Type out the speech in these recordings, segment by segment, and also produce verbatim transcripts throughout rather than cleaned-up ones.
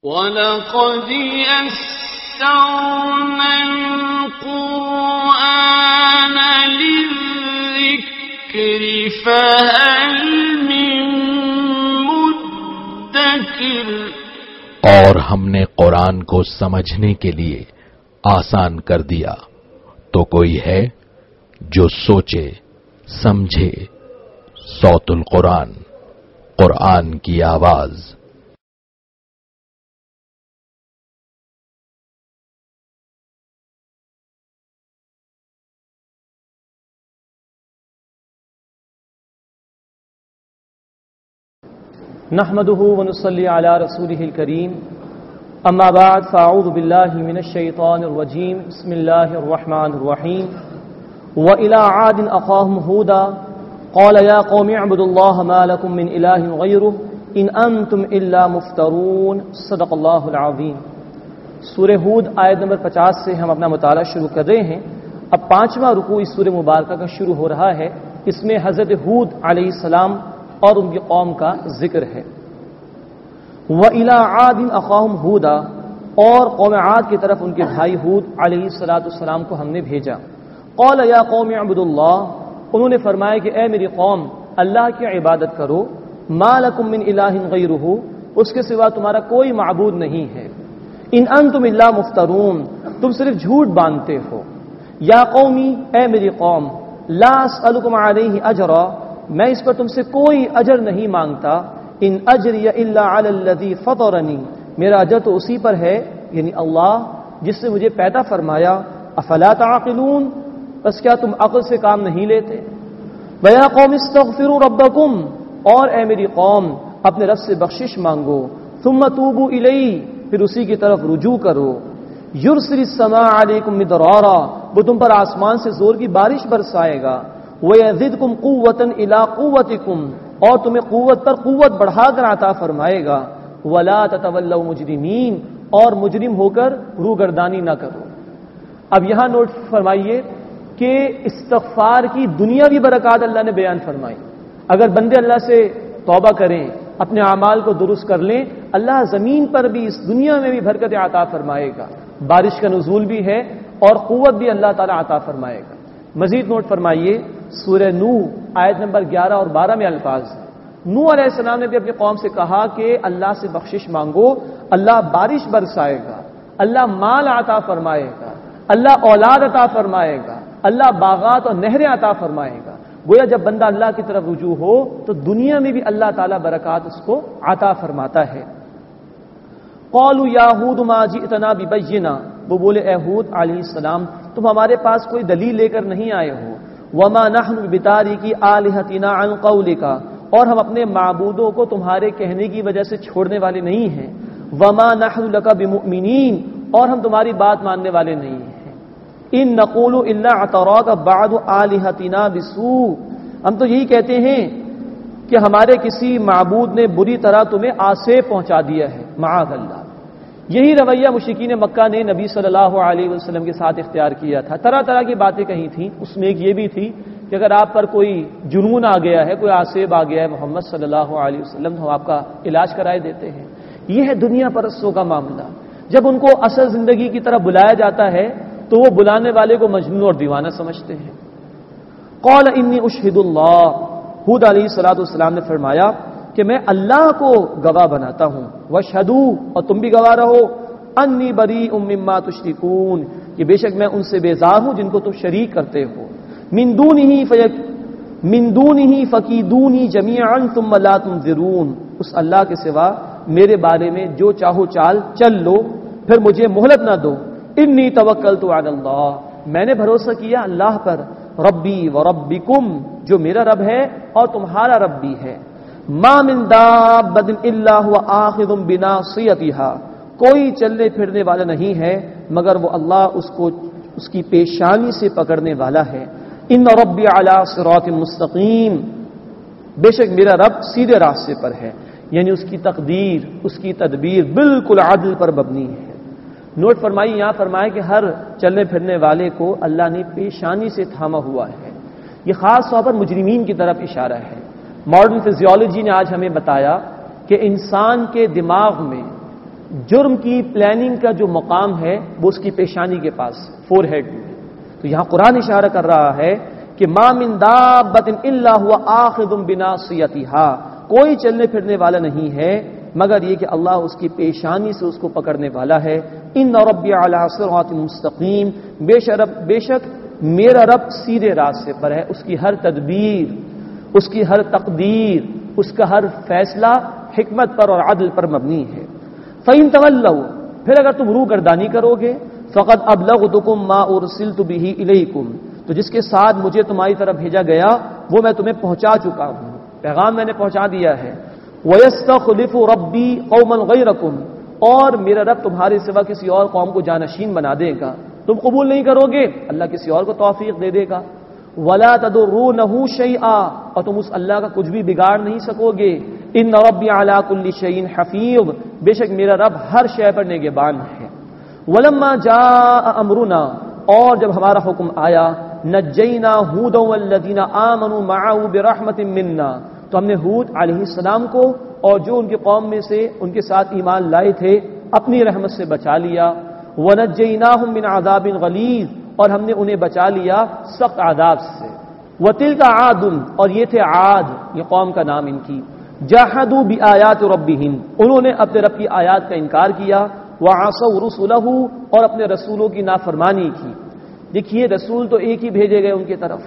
وَلَقَدْ يَسَّرْنَا الْقُرْآنَ لِلذِّكْرِ فَهَلْ مِن مُّدَّكِرٍ۔ اور ہم نے قرآن کو سمجھنے کے لیے آسان کر دیا، تو کوئی ہے جو سوچے سمجھے۔ صوت القرآن، قرآن کی آواز۔ نحمده ونصلي على رسوله الكريم، اما بعد فاعوذ بالله من الشيطان الرجيم، بسم الله الرحمن الرحيم۔ وإلى عاد أخاهم هودا قال يا قوم اعبدوا الله ما لكم من إله غيره إن أنتم إلا مفترون۔ صدق اللہ العظیم۔ سورہ ہود آیت نمبر پچاس سے ہم اپنا مطالعہ شروع کر رہے ہیں۔ اب پانچواں رکوع اس سورہ مبارکہ کا شروع ہو رہا ہے۔ اس میں حضرت ہود علیہ السلام اور ان کی قوم کا ذکر ہے۔ وَإِلَىٰ عَادٍ أَخَاهُمْ هُودًا، اور قوم عاد کی طرف ان کے بھائی ہود علیہ الصلوۃ والسلام کو ہم نے بھیجا۔ قَالَ يَا قَوْمِ اعْبُدُوا اللَّهَ، انہوں نے فرمایا کہ اے میری قوم اللہ کی عبادت کرو۔ مَا لَكُم مِّنْ إِلَٰهٍ غَيْرُهُ، اس کے سوا تمہارا کوئی معبود نہیں ہے۔ إِنْ أَنتُمْ إِلَّا مُفْتَرُونَ، تم صرف جھوٹ باندھتے ہو۔ یا قومی، اے میری قوم، لَا أَسْأَلُكُمْ عَلَيْهِ أَجْرًا، میں اس پر تم سے کوئی اجر نہیں مانگتا۔ ان اجری الا علی الذی فطرنی، میرا اجر تو اسی پر ہے، یعنی اللہ جس نے مجھے پیدا فرمایا۔ افلا تعقلون، بس کیا تم عقل سے کام نہیں لیتے؟ ویا قوم استغفروا ربکم، اور اے میری قوم اپنے رب سے بخشش مانگو۔ ثم توبوا الیہ، پھر اسی کی طرف رجوع کرو۔ یرسل السماء علیکم مدرارا، وہ تم پر آسمان سے زور کی بارش برسائے گا۔ وَيَزِدْكُمْ قُوَّةً إِلَىٰ قُوَّتِكُمْ، اور تمہیں قوت پر قوت بڑھا کر عطا فرمائے گا۔ وَلَا تَتَوَلَّوْا مُجْرِمِينَ، اور مجرم ہو کر روگردانی نہ کرو۔ اب یہاں نوٹ فرمائیے کہ استغفار کی دنیاوی برکات اللہ نے بیان فرمائی۔ اگر بندے اللہ سے توبہ کریں، اپنے اعمال کو درست کر لیں، اللہ زمین پر بھی اس دنیا میں بھی برکت عطا فرمائے گا۔ بارش کا نزول بھی ہے اور قوت بھی اللہ تعالیٰ عطا فرمائے گا۔ مزید نوٹ فرمائیے سورہ نوح آیت نمبر گیارہ اور بارہ میں الفاظ ہیں۔ نوح علیہ السلام نے بھی اپنی قوم سے کہا کہ اللہ سے بخشش مانگو، اللہ بارش برسائے گا، اللہ مال عطا فرمائے گا، اللہ اولاد عطا فرمائے گا، اللہ باغات اور نہریں عطا فرمائے گا۔ گویا جب بندہ اللہ کی طرف رجوع ہو تو دنیا میں بھی اللہ تعالیٰ برکات اس کو عطا فرماتا ہے۔ قالوا یا ہود ما جئتنا ببینہ، وہ بولے اے ہود علیہ السلام تم ہمارے پاس کوئی دلیل لے کر نہیں آئے ہو۔ وما نحن بتارکی آلہتنا عن قولک، اور ہم اپنے معبودوں کو تمہارے کہنے کی وجہ سے چھوڑنے والے نہیں ہیں۔ وما نحن لک بمؤمنین، اور ہم تمہاری بات ماننے والے نہیں ہیں۔ ان نقول الا اعتراک بعض آلہتنا بسوء، ہم تو یہی کہتے ہیں کہ ہمارے کسی معبود نے بری طرح تمہیں آسیب پہنچا دیا ہے، معاذ اللہ۔ یہی رویہ مشرکین مکہ نے نبی صلی اللہ علیہ وسلم کے ساتھ اختیار کیا تھا۔ طرح طرح کی باتیں کہی تھیں، اس میں ایک یہ بھی تھی کہ اگر آپ پر کوئی جنون آ گیا ہے، کوئی آسیب آ گیا ہے محمد صلی اللہ علیہ وسلم، تو ہم آپ کا علاج کرائے دیتے ہیں۔ یہ ہے دنیا پرستوں کا معاملہ۔ جب ان کو اصل زندگی کی طرف بلایا جاتا ہے تو وہ بلانے والے کو مجنون اور دیوانہ سمجھتے ہیں۔ قال انی اشہد اللہ، ہود علیہ الصلوۃ والسلام نے فرمایا کہ میں اللہ کو گواہ بناتا ہوں۔ واشہدوا، اور تم بھی گواہ رہو، انی بریء مما تشرکون، کہ بے شک میں ان سے بیزار ہوں جن کو تم شریک کرتے ہو۔ من دونہ فیک من دونہ فکیدونی جمیعا ثم لا تنظرون، اس اللہ کے سوا میرے بارے میں جو چاہو چال چل لو، پھر مجھے مہلت نہ دو۔ انی توکلت علی اللہ، میں نے بھروسہ کیا اللہ پر۔ ربی و ربکم، جو میرا رب ہے اور تمہارا رب بھی ہے۔ ما من دابۃ الا هو آخذ بناصیتها، کوئی چلنے پھرنے والا نہیں ہے مگر وہ اللہ اس کو اس کی پیشانی سے پکڑنے والا ہے۔ ان ربی علی صراط مستقیم، بے شک میرا رب سیدھے راستے پر ہے، یعنی اس کی تقدیر، اس کی تدبیر بالکل عدل پر مبنی ہے۔ نوٹ فرمائی، یہاں فرمائے کہ ہر چلنے پھرنے والے کو اللہ نے پیشانی سے تھاما ہوا ہے۔ یہ خاص طور پر مجرمین کی طرف اشارہ ہے۔ ماڈرن فزیولوجی نے آج ہمیں بتایا کہ انسان کے دماغ میں جرم کی پلاننگ کا جو مقام ہے وہ اس کی پیشانی کے پاس، فور ہیڈ میں. تو یہاں قرآن اشارہ کر رہا ہے کہ ما من دابۃ الا هو آخذ بناصیتها، کوئی چلنے پھرنے والا نہیں ہے مگر یہ کہ اللہ اس کی پیشانی سے اس کو پکڑنے والا ہے. ان ربی علی صراط مستقیم، بے شک بے شک میرا رب سیدھے راستے پر ہے، اس کی ہر تدبیر، اس کی ہر تقدیر، اس کا ہر فیصلہ حکمت پر اور عدل پر مبنی ہے. فَإِن تَوَلَّوْا، پھر اگر تم روح گردانی کرو گے، فَقَدْ أَبْلَغْتُكُم مَّا أُرْسِلْتُ بِهِ إِلَيْكُمْ، تو جس کے ساتھ مجھے تمہاری طرف بھیجا گیا وہ میں تمہیں پہنچا چکا ہوں، پیغام میں نے پہنچا دیا ہے. وَيَسْتَخْلِفُ رَبِّي قَوْمًا غَيْرَكُمْ، اور میرا رب تمہارے سوا کسی اور قوم کو جانشین بنا دے گا. تم قبول نہیں کرو گے، اللہ کسی اور کو توفیق دے دے گا. وَلَا تَضُرُّونَهُ شَيْئًا، اور تم اس اللہ کا کچھ بھی بگاڑ نہیں سکو گے. ان ربی علی کل شیء حفیظ، بے شک میرا رب ہر شے پر نگہبان ہے. ولما جاء امرنا، اور جب ہمارا حکم آیا، نجینا ہودا والذین آمنوا معه برحمت منا، تو ہم نے ہود علیہ السلام کو اور جو ان کی قوم میں سے ان کے ساتھ ایمان لائے تھے اپنی رحمت سے بچا لیا. ونجیناہم من عذاب غلیظ، اور ہم نے انہیں بچا لیا سخت عذاب سے. وتلک عاد، اور یہ تھے عاد، یہ قوم کا نام ان کی. جاہدوا بآیات ربہم، انہوں نے اپنے رب کی آیات کا انکار کیا. وعصوا رسلہ، اور اپنے رسولوں کی نافرمانی کی. دیکھیے رسول تو ایک ہی بھیجے گئے ان کی طرف،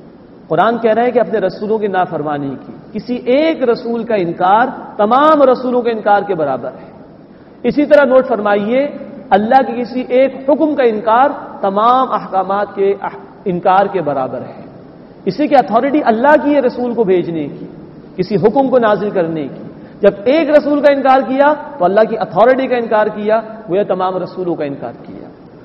قرآن کہہ رہا ہے کہ اپنے رسولوں کی نافرمانی کی. کسی ایک رسول کا انکار تمام رسولوں کے انکار کے برابر ہے. اسی طرح نوٹ فرمائیے اللہ کے کسی ایک حکم کا انکار تمام احکامات کے انکار کے برابر ہے. اسی کی اتھارٹی اللہ کی ہے رسول کو بھیجنے کی، کسی حکم کو نازل کرنے کی. جب ایک رسول کا انکار کیا تو اللہ کی اتھارٹی کا انکار کیا، وہ تمام رسولوں کا انکار کیا.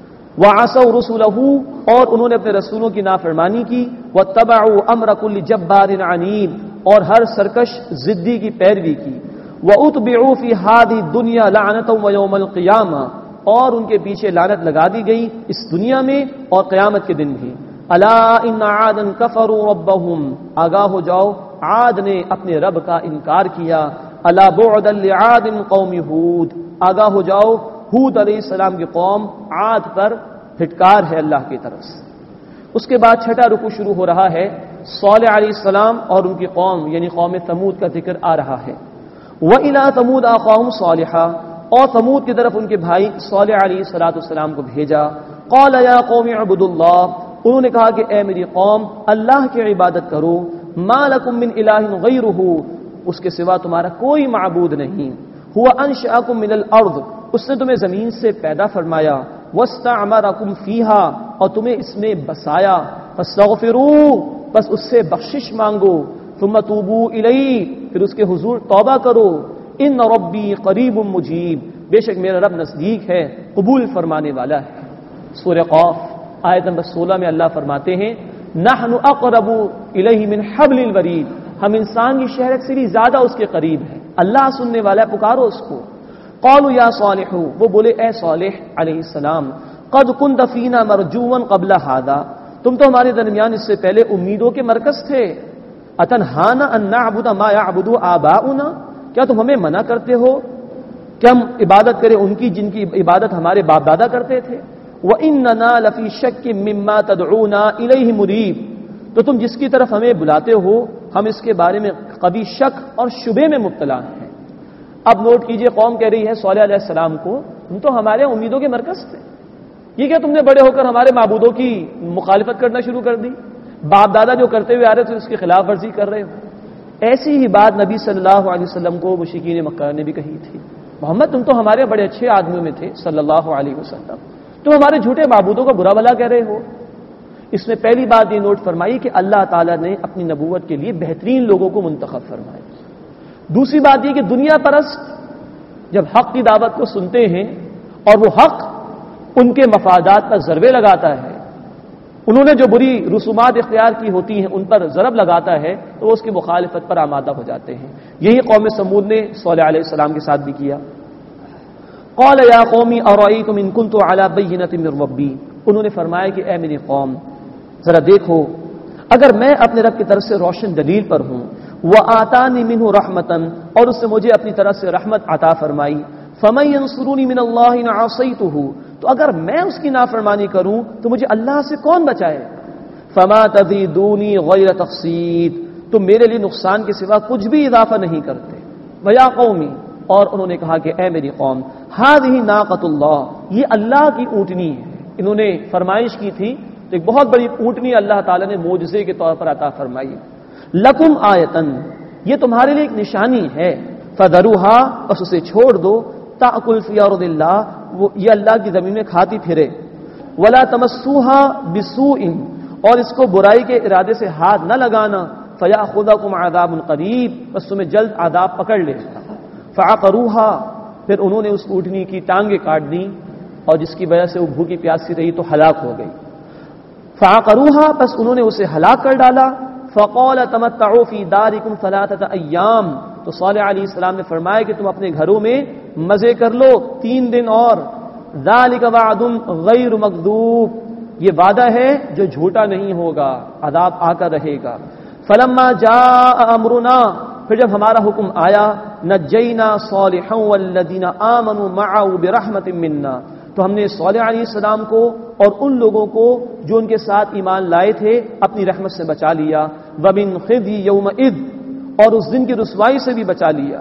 وعصوا رسلہ، اور انہوں نے اپنے رسولوں کی نافرمانی کی. واتبعوا امر کل جبار عنید، اور ہر سرکش ضدی کی پیروی کی. واتبعوا فی هذه الدنيا لعنة ويوم القیامہ، اور ان کے پیچھے لعنت لگا دی گئی اس دنیا میں اور قیامت کے دن بھی. الا ان عادا کفروا ربهم، آگاہ ہو جاؤ عاد نے اپنے رب کا انکار کیا. الا بعدا لعاد قوم ہود، آگاہ ہو جاؤ ہود علیہ السلام کی قوم عاد پر پھٹکار ہے اللہ کی طرف سے. اس کے بعد چھٹا رکوع شروع ہو رہا ہے. صالح علیہ السلام اور ان کی قوم یعنی قوم ثمود کا ذکر آ رہا ہے. وَإِلَىٰ ثَمُودَ أَخَاهُمْ صَالِحًا، اور ثمود کی طرف ان کے بھائی صالح علیہ الصلوۃ والسلام کو بھیجا. قَالَ يَا قَوْمِ اعْبُدُوا اللَّهَ، انہوں نے کہا کہ اے میری قوم اللہ کی عبادت کرو. مَا لَكُم مِّنْ إِلَٰهٍ غَيْرُهُ، اس کے سوا تمہارا کوئی معبود نہیں. هُوَ أَنشَأَكُم مِّنَ الْأَرْضِ، اس نے تمہیں زمین سے پیدا فرمایا. وَاسْتَعْمَرَكُمْ فِيهَا، اور تمہیں اس میں بسایا. فَاسْتَغْفِرُوهُ، بس اس سے بخشش مانگو. ثُمَّ تُوبُوا إِلَيْهِ، پھر اس کے حضور توبہ کرو. ان ربی قریب مجیب، بے شک میرا رب نزدیک ہے قبول فرمانے والا ہے. سورہ قاف آیت نمبر سولہ میں اللہ فرماتے ہیں نحن اقرب الیہ من حبل الورید، ہم انسان کی شہرت سے بھی زیادہ اس کے قریب ہیں. اللہ سننے والا ہے، پکارو اس کو. قالوا یا صالح، وہ بولے اے صالح علیہ السلام، قد كنت فینا مرجوا قبل هذا، تم تو ہمارے درمیان اس سے پہلے امیدوں کے مرکز تھے. اتنہانا ان نعبد ما يعبد آباؤنا، کیا تم ہمیں منع کرتے ہو کہ ہم عبادت کریں ان کی جن کی عبادت ہمارے باپ دادا کرتے تھے. وَإِنَّنَا لَفِي شَكٍّ مِّمَّا تَدْعُونَا إِلَيْهِ مُرِيبٍ، تو تم جس کی طرف ہمیں بلاتے ہو ہم اس کے بارے میں کبھی شک اور شبے میں مبتلا ہیں. اب نوٹ کیجئے قوم کہہ رہی ہے صالح علیہ السلام کو تم تو ہمارے امیدوں کے مرکز تھے، یہ کیا تم نے بڑے ہو کر ہمارے معبودوں کی مخالفت کرنا شروع کر دی، باپ دادا جو کرتے ہوئے آ رہے تھے اس کی خلاف ورزی کر رہے ہو. ایسی ہی بات نبی صلی اللہ علیہ وسلم کو مشرکین مکہ نے بھی کہی تھی. محمد تم تو ہمارے بڑے اچھے آدمیوں میں تھے صلی اللہ علیہ وسلم، تم ہمارے جھوٹے معبودوں کا برا بھلا کہہ رہے ہو. اس میں پہلی بات یہ نوٹ فرمائی کہ اللہ تعالیٰ نے اپنی نبوت کے لیے بہترین لوگوں کو منتخب فرمایا. دوسری بات یہ کہ دنیا پرست جب حق کی دعوت کو سنتے ہیں اور وہ حق ان کے مفادات پر ضربے لگاتا ہے، انہوں نے جو بری رسومات اختیار کی ہوتی ہیں ان پر ضرب لگاتا ہے تو وہ اس کی مخالفت پر آمادہ ہو جاتے ہیں. یہی قوم سمود نے صالح علیہ السلام کے ساتھ بھی کیا. قال یا قومی ارأیتم ان کنت علی بینۃ من ربی، انہوں نے فرمایا کہ اے میری قوم ذرا دیکھو اگر میں اپنے رب کی طرف سے روشن دلیل پر ہوں، وآتانی منہ رحمتا، اور اس نے مجھے اپنی طرف سے رحمت عطا فرمائی، فَمَن يَنصُرُنِي مِنَ اللَّهِ إِنْ عَصَيْتُهُ، تو اگر میں اس کی نافرمانی کروں تو مجھے اللہ سے کون بچائے؟ فَمَا تَزِيدُونِي غَيْرَ تَخْسِيدٍ، تو میرے لیے نقصان کے سوا کچھ بھی اضافہ نہیں کرتے۔ وَيَا قَوْمِ، اور انہوں نے کہا کہ اے میری قوم، هَذِهِ نَاقَةُ اللَّهِ، یہ اللہ کی اونٹنی ہے۔ انہوں نے فرمائش کی تھی تو ایک بہت بڑی اونٹنی اللہ تعالیٰ نے معجزے کے طور پر عطا فرمائی۔ لَكُمْ آیَةً، یہ تمہارے لیے ایک نشانی ہے، فَذَرُوهَا، بس اسے چھوڑ دو، تَأْكُلْ فِي أَرْضِ اللَّهِ، وہ یہ اللہ کی زمین میں کھاتی پھرے، وَلَا تَمَسُّوهَا بِسُوءٍ، اور اس کو برائی کے ارادے سے ہاتھ نہ لگانا، فَيَأْخُذَكُمْ عَذَابٌ قَرِيبٌ، بس تمہیں جلد عذاب پکڑ لے گا۔ فَعَقَرُوهَا، پھر انہوں نے اس اونٹنی کی ٹانگیں کاٹ دیں اور جس کی وجہ سے وہ بھوکی پیاسی رہی تو ہلاک ہو گئی۔ فَعَقَرُوهَا، پس انہوں نے اسے ہلاک کر ڈالا۔ فَقَالَ تَمَتَّعُوا فِي دَارِكُمْ ثَلَاثَةَ أَيَّامٍ، تو صالح علیہ السلام نے فرمایا کہ تم اپنے گھروں میں مزے کر لو تین دن اور۔ ذَلِكَ وَعْدٌ غَيْرُ مَكْذُوبٍ، یہ وعدہ ہے جو جھوٹا نہیں ہوگا، عذاب آ کر رہے گا۔ فَلَمَّا جَاءَ أَمْرُنَا، پھر جب ہمارا حکم آیا، نَجَّيْنَا صَالِحًا وَالَّذِينَ آمَنُوا مَعَهُ بِرَحْمَةٍ مِنَّا، تو ہم نے صالح علیہ السلام کو اور ان لوگوں کو جو ان کے ساتھ ایمان لائے تھے اپنی رحمت سے بچا لیا۔ وَمِنْ خِزْيِ يَوْمَئِذٍ، اور اس دن کی رسوائی سے بھی بچا لیا۔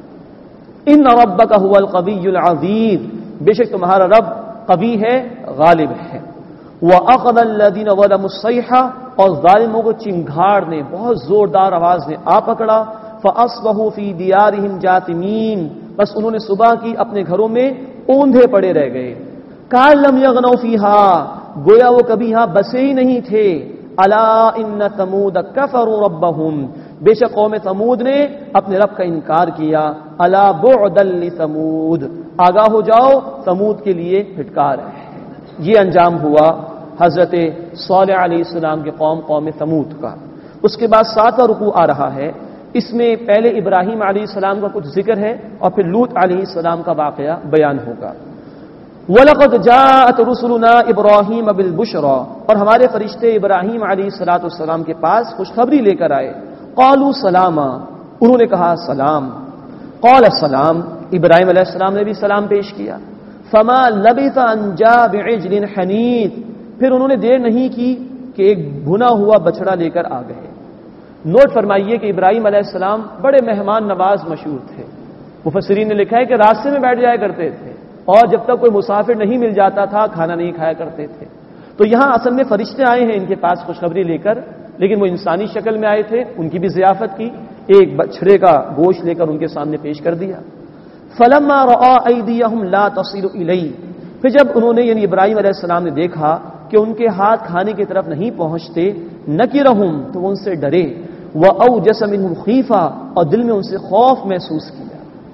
إِنَّ رَبَّكَ هُوَ الْقَوِيُّ الْعَزِيزُ، بے شک تمہارا رب قوی ہے، غالب ہے۔ وَأَخَذَ الَّذِينَ ظَلَمُوا الصَّيْحَةُ، اور ظالموں کو چنگھاڑ نے، بہت زوردار آواز نے آ پکڑا۔ فَأَصْبَحُوا فِي دِيَارِهِمْ جَاثِمِينَ، بس انہوں نے صبح کی اپنے گھروں میں اوندھے پڑے رہ گئے۔ کَأَن لَّمْ يَغْنَوْا فِيهَا، گویا وہ کبھی یہاں بسے ہی نہیں تھے۔ أَلَا إِنَّ ثَمُودَ كَفَرُوا رَبَّهُمْ، بے شک قوم ثمود نے اپنے رب کا انکار کیا۔ أَلَا بُعْدًا لِثَمُودَ، آگاہ ہو جاؤ، ثمود کے لیے پھٹکار ہے۔ یہ انجام ہوا حضرت صالح علیہ السلام کے قوم قوم ثمود کا۔ اس کے بعد ساتواں رکوع آ رہا ہے، اس میں پہلے ابراہیم علیہ السلام کا کچھ ذکر ہے اور پھر لوط علیہ السلام کا واقعہ بیان ہوگا۔ وَلَقَدْ جَاءَتْ رُسُلُنَا إِبْرَاهِيمَ بِالْبُشْرَى، اور ہمارے فرشتے ابراہیم علیہ الصلوۃ والسلام کے پاس خوشخبری لے کر آئے۔ قالوا سلاما، انہوں نے کہا سلام۔ قال السلام، ابراہیم علیہ السلام نے بھی سلام پیش کیا۔ فما لبث ان جاء بعجل حنیذ، پھر انہوں نے دیر نہیں کی کہ ایک بھنا ہوا بچڑا لے کر آ گئے۔ نوٹ فرمائیے کہ ابراہیم علیہ السلام بڑے مہمان نواز مشہور تھے۔ مفسرین نے لکھا ہے کہ راستے میں بیٹھ جایا کرتے تھے اور جب تک کوئی مسافر نہیں مل جاتا تھا کھانا نہیں کھایا کرتے تھے۔ تو یہاں اصل میں فرشتے آئے ہیں ان کے پاس خوشخبری لے کر، لیکن وہ انسانی شکل میں آئے تھے، ان کی بھی ضیافت کی، ایک بچڑے کا گوشت لے کر ان کے سامنے پیش کر دیا۔ فلما رأى أيديهم لا تصل إليه، پھر جب انہوں نے یعنی ابراہیم علیہ السلام نے دیکھا کہ ان کے ہاتھ کھانے کی طرف نہیں پہنچتے، نکرہم، تو وہ ان سے ڈرے، وأوجس منهم خیفہ، اور دل میں ان سے خوف محسوس کیا۔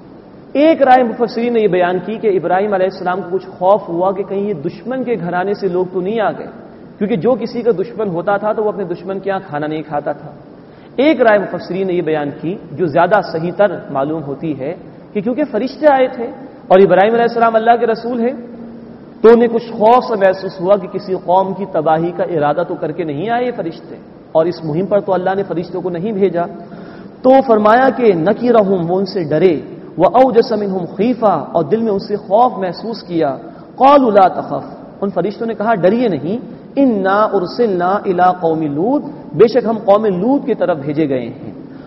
ایک رائے مفسرین نے یہ بیان کی کہ ابراہیم علیہ السلام کو کچھ خوف ہوا کہ کہیں یہ دشمن کے گھرانے سے لوگ تو نہیں آ گئے، کیونکہ جو کسی کا دشمن ہوتا تھا تو وہ اپنے دشمن کے یہاں کھانا نہیں کھاتا تھا۔ ایک رائے مفسرین نے یہ بیان کی جو زیادہ صحیح تر معلوم ہوتی ہے کہ کیونکہ فرشتے آئے تھے اور ابراہیم علیہ السلام اللہ کے رسول ہیں، تو انہیں کچھ خوف سے محسوس ہوا کہ کسی قوم کی تباہی کا ارادہ تو کر کے نہیں آئے فرشتے، اور اس مہم پر تو اللہ نے فرشتوں کو نہیں بھیجا۔ تو فرمایا کہ نکرہم، وہ ان سے ڈرے، وأوجس منهم خیفہ، اور دل میں ان سے خوف محسوس کیا۔ قالوا لا تخف، ان فرشتوں نے کہا ڈریے نہیں، انا ارسلنا الى قوم لوط، بے شک ہم قوم لوط کی طرف بھیجے گئے ہیں۔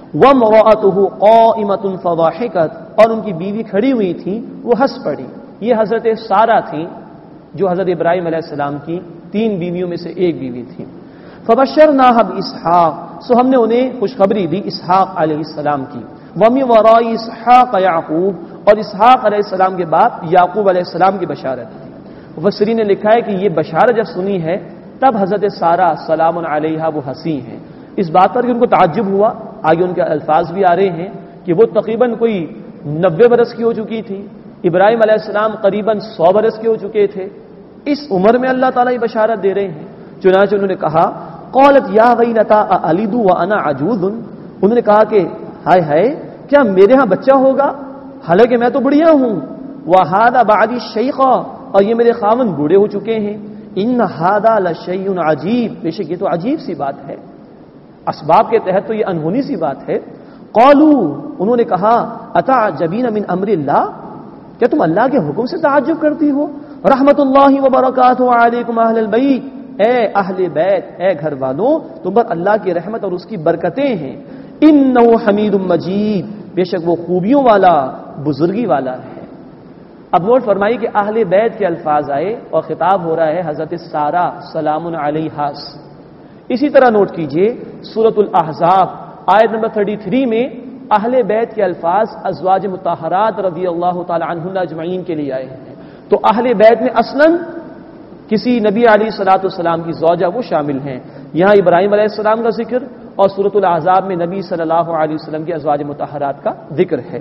وامرأته قائمة فضحكت، اور ان کی بیوی کھڑی ہوئی تھی وہ ہنس پڑی۔ یہ حضرت سارہ تھیں جو حضرت ابراہیم علیہ السلام کی تین بیویوں میں سے ایک بیوی تھی۔ فبشرناها باسحاق، سو ہم نے انہیں خوشخبری دی اسحاق علیہ السلام کی۔ وَمِن وَرَاءِ اسحاق یعقوب، اور اسحاق علیہ السلام کے بعد یعقوب علیہ السلام کی بشارت تھی۔ مفسرین نے لکھا ہے کہ یہ بشارت جب سنی ہے تب حضرت سارہ سلام علیہا وہ ہنسی ہیں، اس بات پر کہ ان کو تعجب ہوا۔ آگے ان کے الفاظ بھی آ رہے ہیں کہ وہ تقریباً کوئی نبے برس کی ہو چکی تھی، ابراہیم علیہ السلام قریباً سو برس کے ہو چکے تھے، اس عمر میں اللہ تعالیٰ یہ بشارت دے رہے ہیں۔ چنانچہ انہوں نے کہا قالت یا ویلتا االد وانا عجوز، انہوں نے کہا کہ ہائے ہائے کیا میرے ہاں بچہ ہوگا حالانکہ میں تو بڑھیا ہوں، وہذا بعدی شیخا، اور یہ میرے خاوند بوڑھے ہو چکے ہیں۔ ان ھذا لشیء عجیب، بے شک یہ تو عجیب سی بات ہے، اسباب کے تحت تو یہ انہونی سی بات ہے۔ قالوا، انہوں نے کہا اتعجبین من امر اللہ، کیا تم اللہ کے حکم سے تعجب کرتی ہو؟ رحمت اللہ وبرکاتہ علیکم اہل البیت، اے اہل بیت، اے گھر والوں، تم پر اللہ کی رحمت اور اس کی برکتیں ہیں۔ انہ حمید مجید، بے شک وہ خوبیوں والا، بزرگی والا ہے۔ اب نوٹ فرمائیے کہ اہل بیت کے الفاظ آئے اور خطاب ہو رہا ہے حضرت سارہ سلام علیہا۔ اسی طرح نوٹ کیجئے سورۃ الاحزاب آیت نمبر تینتیس میں اہل بیت کے الفاظ ازواج مطہرات رضی اللہ تعالی عنہن اجمعین کے لیے آئے ہیں۔ تو اہل بیت میں اصلاً کسی نبی علیہ الصلوۃ والسلام کی زوجہ وہ شامل ہیں۔ یہاں ابراہیم علیہ السلام کا ذکر اور سورۃ الاحزاب میں نبی صلی اللہ علیہ وسلم کی ازواج مطہرات کا ذکر ہے۔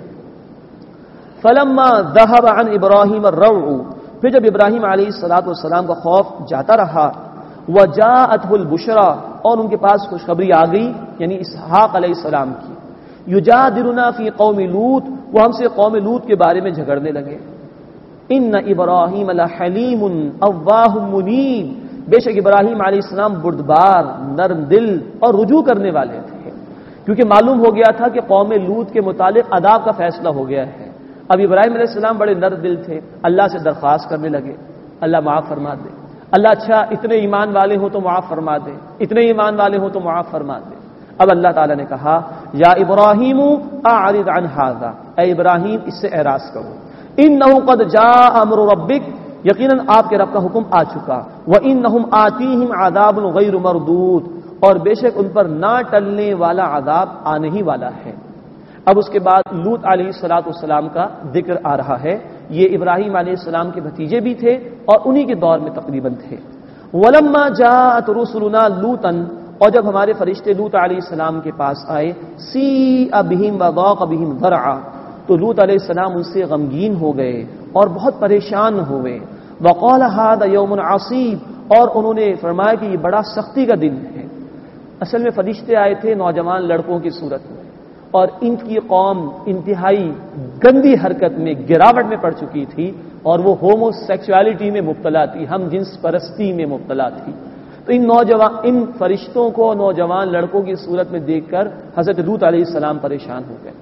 فلما ذهب عن ابراہیم الروع، پھر جب ابراہیم علیہ الصلوۃ والسلام کا خوف جاتا رہا، وجاءته البشرى، اور ان کے پاس خوشخبری آ گئی، یعنی اسحاق علیہ السلام کی، یجادلنا فی قوم لوط، وہ ہم سے قوم لوط کے بارے میں جھگڑنے لگے۔ ان ابراہیم لحلیم اواہ منیب، بے شک ابراہیم علیہ السلام بردبار، نرم دل اور رجوع کرنے والے تھے، کیونکہ معلوم ہو گیا تھا کہ قوم لوط کے متعلق عذاب کا فیصلہ ہو گیا ہے۔ اب ابراہیم علیہ السلام بڑے نرم دل تھے، اللہ سے درخواست کرنے لگے اللہ معاف فرما دے، اللہ اچھا اتنے ایمان والے ہوں تو معاف فرما دے، اتنے ایمان والے ہوں تو معاف فرما دے۔ اب اللہ تعالیٰ نے کہا یا ابراہیم اعرض عن ھذا، اے ابراہیم اس سے اعراض کرو، انہ قد جاء امر ربک، یقیناً آپ کے رب کا حکم آ چکا، وانہم آتیہم عذاب غیر مردود، اور بے شک ان پر نہ ٹلنے والا عذاب آنے ہی والا ہے۔ اب اس کے بعد لوط علیہ الصلوۃ والسلام کا ذکر آ رہا ہے۔ یہ ابراہیم علیہ السلام کے بھتیجے بھی تھے اور انہی کے دور میں تقریباً تھے۔ ولما جاءت رسلنا لوطا، اور جب ہمارے فرشتے لوط علیہ السلام کے پاس آئے، سیء بہم وضاق بہم ذرعا، تو لوط علیہ السلام ان سے غمگین ہو گئے اور بہت پریشان ہوئے۔ وقال هذا يوم عصیب، اور انہوں نے فرمایا کہ یہ بڑا سختی کا دن ہے۔ اصل میں فرشتے آئے تھے نوجوان لڑکوں کی صورت میں، اور ان کی قوم انتہائی گندی حرکت میں، گراوٹ میں پڑ چکی تھی، اور وہ ہومو سیکسوالٹی میں مبتلا تھی، ہم جنس پرستی میں مبتلا تھی۔ تو ان نوجوان ان فرشتوں کو نوجوان لڑکوں کی صورت میں دیکھ کر حضرت لوط علیہ السلام پریشان ہو گئے۔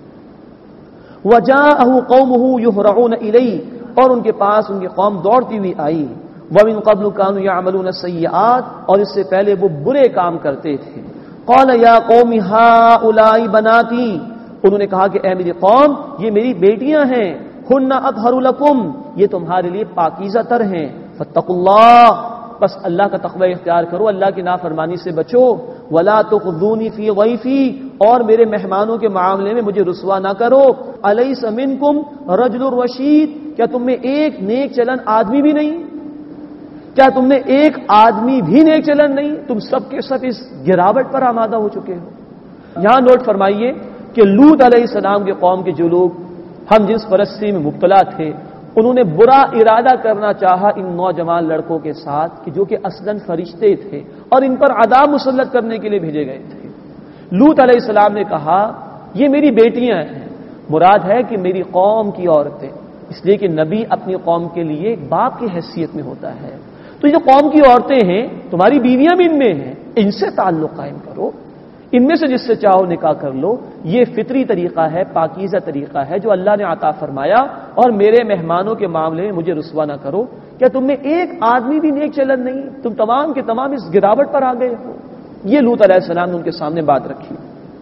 وجاءه قومه يهرعون الیہ، اور ان کے پاس ان کی قوم دوڑتی ہوئی آئی۔ ومن قبل كانوا يعملون السیئات، اور اس سے پہلے وہ برے کام کرتے تھے۔ قال یا قوم هؤلاء بناتی، انہوں نے کہا کہ اے میری قوم یہ میری بیٹیاں ہیں، ہن اطہر لکم، یہ تمہارے لیے پاکیزہ تر ہیں، فاتقوا اللہ، بس اللہ کا تقوی اختیار کرو، اللہ کی نافرمانی سے بچو، ولا تخذونی فی ضیفی، اور میرے مہمانوں کے معاملے میں مجھے رسوا نہ کرو، الیس منکم رجل رشید، کیا تم میں ایک نیک چلن آدمی بھی نہیں؟ کیا تم نے ایک آدمی بھی نیک چلن نہیں؟ تم سب کے سب اس گراوٹ پر آمادہ ہو چکے ہو۔ یہاں نوٹ فرمائیے کہ لوط علیہ السلام کے قوم کے جو لوگ ہم جنس پرستی میں مبتلا تھے، انہوں نے برا ارادہ کرنا چاہا ان نوجوان لڑکوں کے ساتھ کہ جو کہ اصلاً فرشتے تھے اور ان پر عذاب مسلط کرنے کے لیے بھیجے گئے تھے۔ لوط علیہ السلام نے کہا یہ میری بیٹیاں ہیں، مراد ہے کہ میری قوم کی عورتیں، اس لیے کہ نبی اپنی قوم کے لیے ایک باپ کی حیثیت میں ہوتا ہے۔ تو جو قوم کی عورتیں ہیں تمہاری بیویاں بھی ان میں ہیں، ان سے تعلق قائم کرو، ان میں سے جس سے چاہو نکاح کر لو، یہ فطری طریقہ ہے، پاکیزہ طریقہ ہے جو اللہ نے عطا فرمایا، اور میرے مہمانوں کے معاملے میں مجھے رسوا نہ کرو۔ کیا تم میں ایک آدمی بھی نیک چلن نہیں؟ تم تمام کے تمام اس گراوٹ پر آ گئے ہو۔ یہ لوط علیہ السلام نے ان کے سامنے بات رکھی۔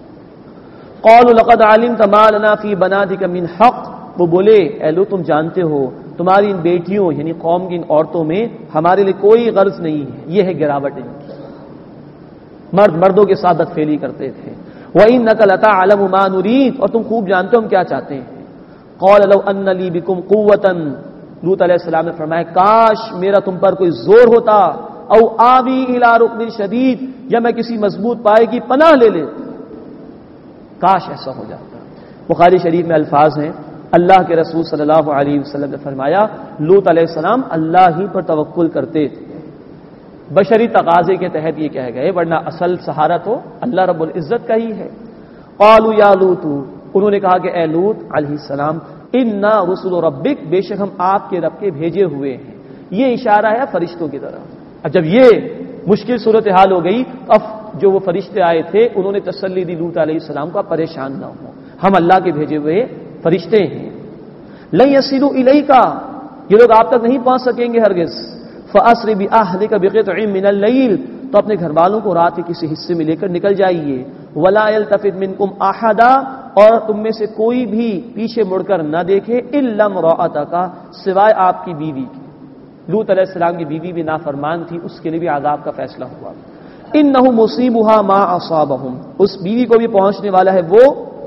قالوا لقد علمت ما لنا فی بناتک من حق، وہ بولے اے لوط تم جانتے ہو تمہاری ان بیٹیوں یعنی قوم کی ان عورتوں میں ہمارے لیے کوئی غرض نہیں ہے۔ یہ ہے گراوٹ ان کی، مرد مردوں کے ساتھ بدفعلی کرتے تھے۔ وَإِنَّكَ لَتَعْلَمُ مَا نُرِيدُ، اور تم خوب جانتے ہو ہم کیا چاہتے ہیں۔ قَالَ لَوْ أَنَّ لِي بِكُمْ قُوَّةً، لوط علیہ السلام نے فرمایا کاش میرا تم پر کوئی زور ہوتا، او آوی الی رکن شدید، یا میں کسی مضبوط پائے کی پناہ لے لیتا، کاش ایسا ہو جاتا۔ بخاری شریف میں الفاظ ہیں اللہ کے رسول صلی اللہ علیہ وسلم نے فرمایا لوط علیہ السلام اللہ ہی پر توکل کرتے تھے، بشری تقاضے کے تحت یہ کہہ گئے، ورنہ اصل سہارا تو اللہ رب العزت کا ہی ہے۔ قالوا یا لوط، انہوں نے کہا کہ اے لوط علیہ السلام انا رسل ربک، بے شک ہم آپ کے رب کے بھیجے ہوئے ہیں۔ یہ اشارہ ہے فرشتوں کی طرف۔ اب جب یہ مشکل صورتحال ہو گئی، اب جو وہ فرشتے آئے تھے انہوں نے تسلی دی لوط علیہ السلام کو پریشان نہ ہو، ہم اللہ کے بھیجے ہوئے فرشتے ہیں۔ لن یصلوا الیک، یہ لوگ آپ تک نہیں پہنچ سکیں گے ہرگز. فاسر باہلک بقطع من اللیل، تو اپنے گھر والوں کو رات کے کسی حصے میں لے کر نکل جائیے. ولا یلتفت منکم احد، اور تم میں سے کوئی بھی پیچھے مڑ کر نہ دیکھے، الا امرأتک، سوائے آپ کی بیوی کی. لوط علیہ السلام کی بیوی بھی نافرمان تھی، اس کے لیے بھی عذاب کا فیصلہ ہوا. انہ مصیبھا ما اصابہم، اس بیوی کو بھی پہنچنے والا ہے وہ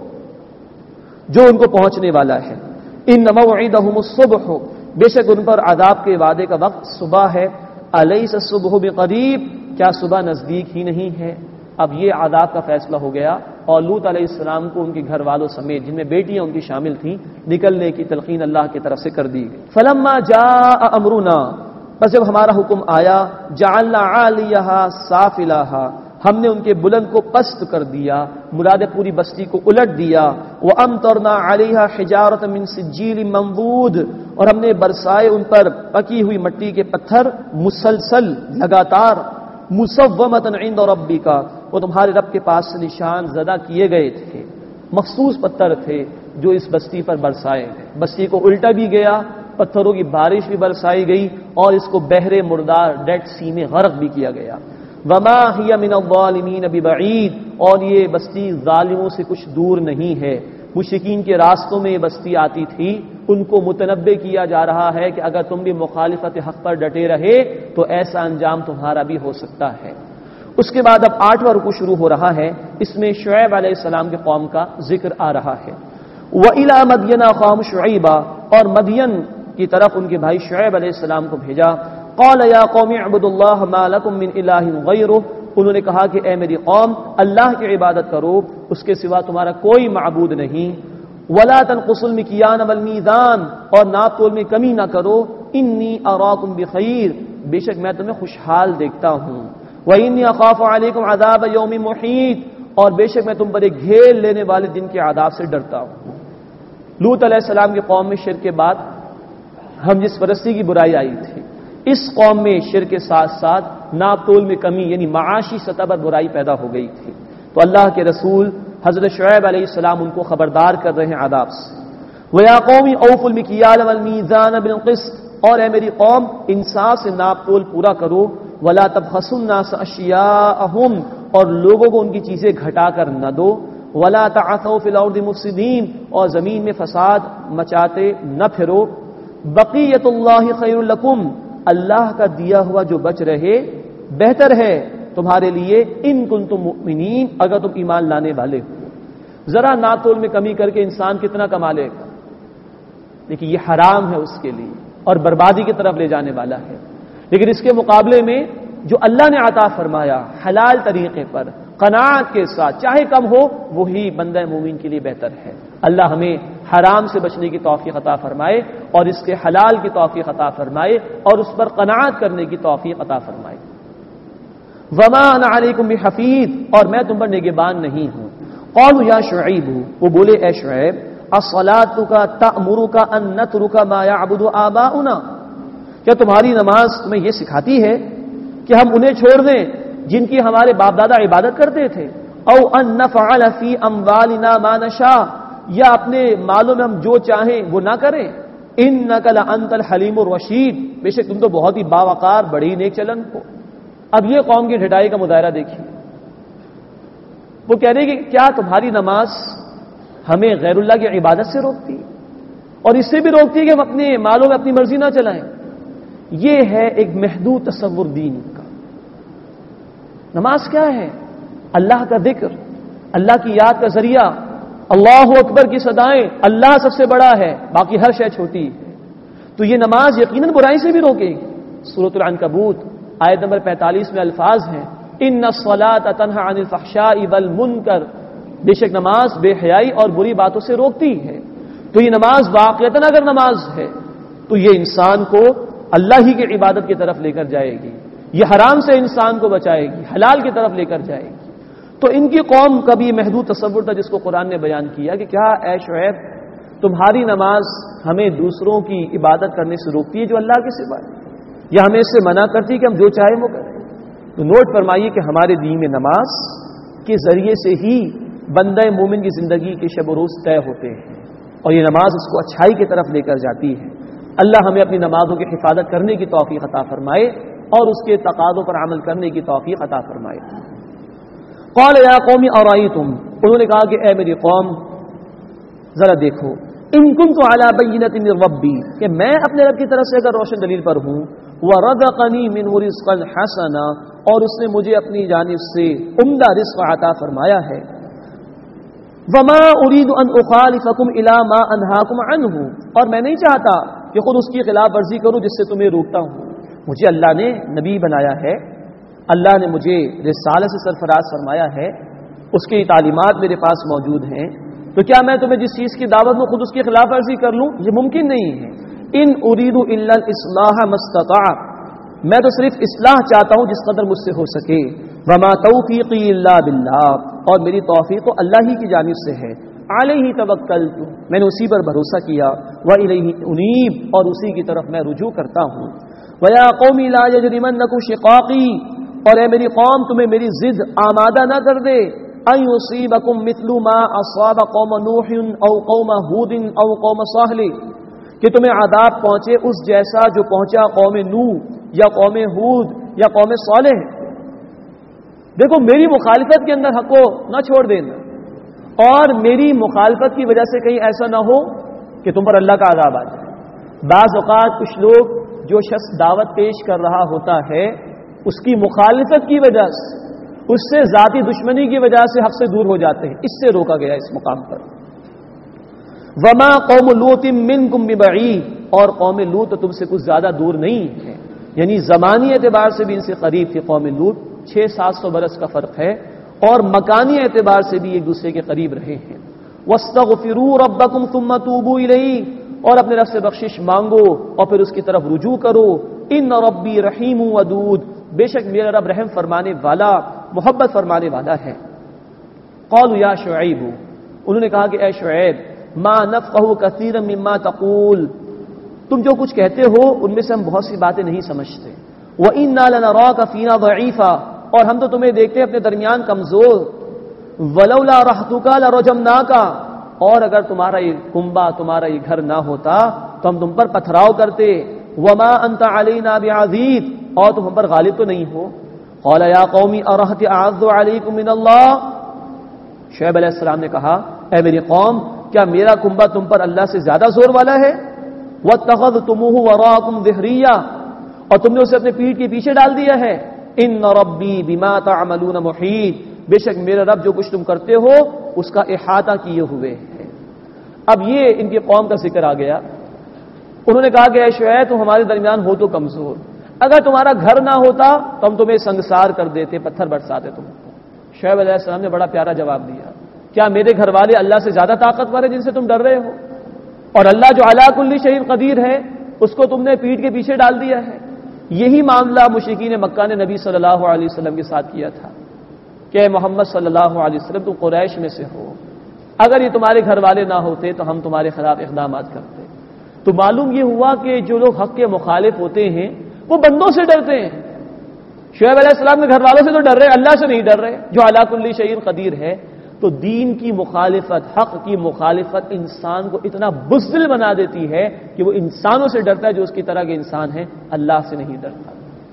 جو ان کو پہنچنے والا ہے. ان موعدہم الصبح، بے شک ان پر عذاب کے وعدے کا وقت صبح ہے. الیس الصبح بقریب، کیا صبح نزدیک ہی نہیں ہے. اب یہ عذاب کا فیصلہ ہو گیا اور لوط علیہ السلام کو ان کے گھر والوں سمیت جن میں بیٹیاں ان کی شامل تھیں نکلنے کی تلقین اللہ کی طرف سے کر دی گئی. فلما جاء امرنا، بس جب ہمارا حکم آیا، جعلنا عالیہا سافلہا، ہم نے ان کے بلند کو پست کر دیا، مراد پوری بستی کو الٹ دیا. وامطرنا علیہا حجارۃ من سجیل منضود، اور ہم نے برسائے ان پر پکی ہوئی مٹی کے پتھر مسلسل لگاتار. مسومۃ عند ربک، وہ تمہارے رب کے پاس سے نشان زدہ کیے گئے تھے. مخصوص پتھر تھے جو اس بستی پر برسائے گئے. بستی کو الٹا بھی گیا، پتھروں کی بارش بھی برسائی گئی اور اس کو بحر مردار ڈیڈ سی میں غرق بھی کیا گیا. وما ہی من الظالمین ببعید، اور یہ بستی ظالموں سے کچھ دور نہیں ہے. مشرکین کے راستوں میں یہ بستی آتی تھی، ان کو متنبع کیا جا رہا ہے کہ اگر تم بھی مخالفت حق پر ڈٹے رہے تو ایسا انجام تمہارا بھی ہو سکتا ہے. اس کے بعد اب آٹھواں رکوع شروع ہو رہا ہے، اس میں شعیب علیہ السلام کے قوم کا ذکر آ رہا ہے. وَإِلَى مَدْيَنَ أَخَاهُمْ شُعَيْبًا، اور مدین کی طرف ان کے بھائی شعیب علیہ السلام کو بھیجا. قَالَ يَا قَوْمِ اعْبُدُوا اللَّهَ مَا لَكُم مِّنْ إِلَٰهٍ غَيْرُهُ، انہوں نے کہا کہ اے میری قوم، اللہ کی عبادت کرو، اس کے سوا تمہارا کوئی معبود نہیں. وَلَا تَنْقُصُوا الْمِكْيَالَ وَالْمِيزَانَ، اور ناپ تول میں کمی نہ کرو. إِنِّي أَرَاكُمْ بِخَيْرٍ، بے شک میں تمہیں خوشحال دیکھتا ہوں. وَإِنِّي أَخَافُ عَلَيْكُمْ عَذَابَ يَوْمٍ مُحِيطٍ، اور بے شک میں تم پر ایک گھیر لینے والے دن کے عذاب سے ڈرتا ہوں. لوط علیہ السلام کی قوم میں شرک کے بعد ہم جس پرستی کی برائی آئی تھی، اس قوم میں شرک کے ساتھ ساتھ ناپ تول میں کمی یعنی معاشی سطح پر برائی پیدا ہو گئی تھی. تو اللہ کے رسول حضرت شعیب علیہ السلام ان کو خبردار کر رہے ہیں عذاب سے. وَيَا قَوْمِ أَوْفُوا الْمِكْيَالَ وَالْمِيزَانَ بِالْقِسْطِ، اور اے میری قوم انصاف سے ناپ تول پورا کرو. وَلَا تَبْخَسُوا النَّاسَ أَشْيَاءَهُمْ، اور لوگوں کو ان کی چیزیں گھٹا کر نہ دو. وَلَا تَعْثَوْا فِي الْأَرْضِ مُفْسِدِينَ، اور زمین میں فساد مچاتے نہ پھرو. بقیت اللہ خیر لکم، اللہ کا دیا ہوا جو بچ رہے بہتر ہے تمہارے لیے. ان کنتم مؤمنین، اگر تم ایمان لانے والے ہو. ذرا ناپ تول میں کمی کر کے انسان کتنا کما لے گا، لیکن یہ حرام ہے اس کے لیے اور بربادی کی طرف لے جانے والا ہے. لیکن اس کے مقابلے میں جو اللہ نے عطا فرمایا حلال طریقے پر قناعت کے ساتھ چاہے کم ہو، وہی بندہ مومن کے لیے بہتر ہے. اللہ ہمیں حرام سے بچنے کی توفیق عطا فرمائے اور اس کے حلال کی توفیق عطا فرمائے اور اس پر قناعت کرنے کی توفیق عطا فرمائے. وما انا علیکم بحفیظ، اور میں تم پر نگہبان نہیں ہوں. قالوا یا شعیب، وہ بولے اے شعیب، الصلاۃ تأمرک ان نترک ما یعبد آباؤنا، کیا تمہاری نماز تمہیں یہ سکھاتی ہے کہ ہم انہیں چھوڑ دیں جن کی ہمارے باپ دادا عبادت کرتے تھے؟ او ان نفعل فی اموالنا ما نشاء، یا اپنے مالوں میں ہم جو چاہیں وہ نہ کریں؟ انک لانت الحلیم الرشید، بے شک تم تو بہت ہی باوقار بڑی نیک چلن ہو. اب یہ قوم کی ڈھٹائی کا مظاہرہ دیکھیے. وہ کہہ رہے کہ کیا تمہاری نماز ہمیں غیر اللہ کی عبادت سے روکتی اور اس سے بھی روکتی ہے کہ ہم اپنے مالوں میں اپنی مرضی نہ چلائیں؟ یہ ہے ایک محدود تصور دین کا. نماز کیا ہے؟ اللہ کا ذکر، اللہ کی یاد کا ذریعہ، اللہ اکبر کی صدائیں. اللہ سب سے بڑا ہے، باقی ہر شے چھوٹی ہے. تو یہ نماز یقیناً برائی سے بھی روکے گی. سورۃ العنکبوت آیت نمبر پینتالیس میں الفاظ ہیں، ان الصلاۃ تنہی عن الفحشاء والمنکر، بے شک نماز بے حیائی اور بری باتوں سے روکتی ہے. تو یہ نماز واقعتاً اگر نماز ہے تو یہ انسان کو اللہ ہی کی عبادت کی طرف لے کر جائے گی، یہ حرام سے انسان کو بچائے گی، حلال کی طرف لے کر جائے گی. تو ان کی قوم کا بھی محدود تصور تھا جس کو قرآن نے بیان کیا کہ کیا اے شعیب تمہاری نماز ہمیں دوسروں کی عبادت کرنے سے روکتی ہے جو اللہ کے سوا ہے، یا ہمیں اس سے منع کرتی ہے کہ ہم جو چاہیں وہ کریں؟ تو نوٹ فرمائیے کہ ہمارے دین میں نماز کے ذریعے سے ہی بندہ مومن کی زندگی کے شب و روز طے ہوتے ہیں اور یہ نماز اس کو اچھائی کی طرف لے کر جاتی ہے۔ اللہ ہمیں اپنی نمازوں کی حفاظت کرنے کی توفیق عطا فرمائے اور اس کے تقاضوں پر عمل کرنے کی توفیق عطا فرمائے۔ قال یا قوم ارائیتم، انہوں نے کہا کہ اے میری قوم ذرا دیکھو، ان کنت علی بینۃ من ربی، کہ میں اپنے رب کی طرف سے اگر روشن دلیل پر ہوں، ورزقنی منہ رزقا حسنا، اور اس نے مجھے اپنی جانب سے عمدہ رزق عطا فرمایا ہے، وما اريد ان اخالفكم الى ما انهاكم عنه، اور میں نہیں چاہتا کہ خود اس کی خلاف ورزی کروں جس سے تمہیں روکتا ہوں۔ مجھے اللہ نے نبی بنایا ہے، اللہ نے مجھے رسالت سے سرفراز فرمایا ہے، اس کی تعلیمات میرے پاس موجود ہیں، تو کیا میں تمہیں جس چیز کی دعوت میں خود اس کی خلاف ورزی کر لوں؟ یہ ممکن نہیں ہے۔ ان اريد الا الاصلاح ما استطعت، میں تو صرف اصلاح چاہتا ہوں جس قدر مجھ سے ہو سکے، وما توفیقی الا باللہ، اور میری توفیق تو اللہ ہی کی جانب سے ہے، علیہ توکلت، میں نے اسی پر بھروسہ کیا، والیہ انیب، اور اسی کی طرف میں رجوع کرتا ہوں۔ ویا قوم لا یجرمنکم شقاقی، اور اے میری قوم تمہیں میری ضد آمادہ نہ کر دے، ان یصیبکم مثل ما اصاب قوم نوح او قوم ہود او قوم صالح، کہ تمہیں عذاب پہنچے اس جیسا جو پہنچا قوم نوح یا قوم ہود یا قوم صالح۔ دیکھو میری مخالفت کے اندر حق کو نہ چھوڑ دینا، اور میری مخالفت کی وجہ سے کہیں ایسا نہ ہو کہ تم پر اللہ کا عذاب آ جائے۔ بعض اوقات کچھ لوگ، جو شخص دعوت پیش کر رہا ہوتا ہے، اس کی مخالفت کی وجہ سے، اس سے ذاتی دشمنی کی وجہ سے حق سے دور ہو جاتے ہیں، اس سے روکا گیا اس مقام پر۔ وما قوم لوط منکم ببعید، اور قوم لوط تم سے کچھ زیادہ دور نہیں ہے، یعنی زمانی اعتبار سے بھی ان سے قریب تھی قوم لوط، چھ سات سو برس کا فرق ہے، اور مکانی اعتبار سے بھی ایک دوسرے کے قریب رہے ہیں۔ واستغفروا ربکم ثم توبوا الیہ، اور اپنے رب سے بخشش مانگو اور پھر اس کی طرف رجوع کرو، ان ربی رحیم ودود، بے شک میرا رب رحم فرمانے والا، محبت فرمانے والا ہے۔ قالوا یا شعیب، انہوں نے کہا کہ اے شعیب، ما نفقہ کثیرا مما تقول، تم جو کچھ کہتے ہو ان میں سے ہم بہت سی باتیں نہیں سمجھتے، وَإِنَّا لَنَرَاكَ فِينَا ضَعِيفًا، اور ہم تو تمہیں دیکھتے ہیں اپنے درمیان کمزور، وَلَوْلَا رَحْتُكَ لَرَجَمْنَاكَ، اور اگر تمہارا یہ کنبہ، تمہارا یہ گھر نہ ہوتا تو ہم تم پر پتھراؤ کرتے، وَمَا أَنْتَ عَلَيْنَا بِعَزِيزٍ، اور تم ہم پر غالب تو نہیں ہو۔ قَالَ يَا قَوْمِ أَرَهْطِ أَعَزُّ عَلَيْكُمْ مِنَ اللَّهِ، شعیب علیہ السلام نے کہا اے میری قوم، کیا میرا کنبہ تم پر اللہ سے زیادہ زور والا ہے؟ وَاتَّخَذْتُمُوهُ وَرَاءَكُمْ ظِهْرِيًّا، اور تم نے اسے اپنے پیٹھ کے پیچھے ڈال دیا ہے۔ ان ربی بما تعملون محیط، بے شک میرا رب جو کچھ تم کرتے ہو اس کا احاطہ کیے ہوئے ہے۔ اب یہ ان کی قوم کا ذکر آ گیا۔ انہوں نے کہا کہ اے شعیب تم ہمارے درمیان ہو تو کمزور، اگر تمہارا گھر نہ ہوتا تو ہم تمہیں سنگسار کر دیتے، پتھر برساتے تم کو۔ شعیب علیہ السلام نے بڑا پیارا جواب دیا، کیا میرے گھر والے اللہ سے زیادہ طاقتور ہیں جن سے تم ڈر رہے ہو؟ اور اللہ جو علی کل شیء قدیر ہے اس کو تم نے پیٹھ کے پیچھے ڈال دیا ہے۔ یہی معاملہ مشرکین مکہ نے نبی صلی اللہ علیہ وسلم کے ساتھ کیا تھا کہ محمد صلی اللہ علیہ وسلم تم قریش میں سے ہو، اگر یہ تمہارے گھر والے نہ ہوتے تو ہم تمہارے خلاف اقدامات کرتے۔ تو معلوم یہ ہوا کہ جو لوگ حق کے مخالف ہوتے ہیں وہ بندوں سے ڈرتے ہیں۔ شعیب علیہ السلام کے گھر والوں سے تو ڈر رہے، اللہ سے نہیں ڈر رہے جو علی کل شیء قدیر ہے۔ تو دین کی مخالفت، حق کی مخالفت انسان کو اتنا بزدل بنا دیتی ہے کہ وہ انسانوں سے ڈرتا ہے جو اس کی طرح کے انسان ہیں، اللہ سے نہیں ڈرتا۔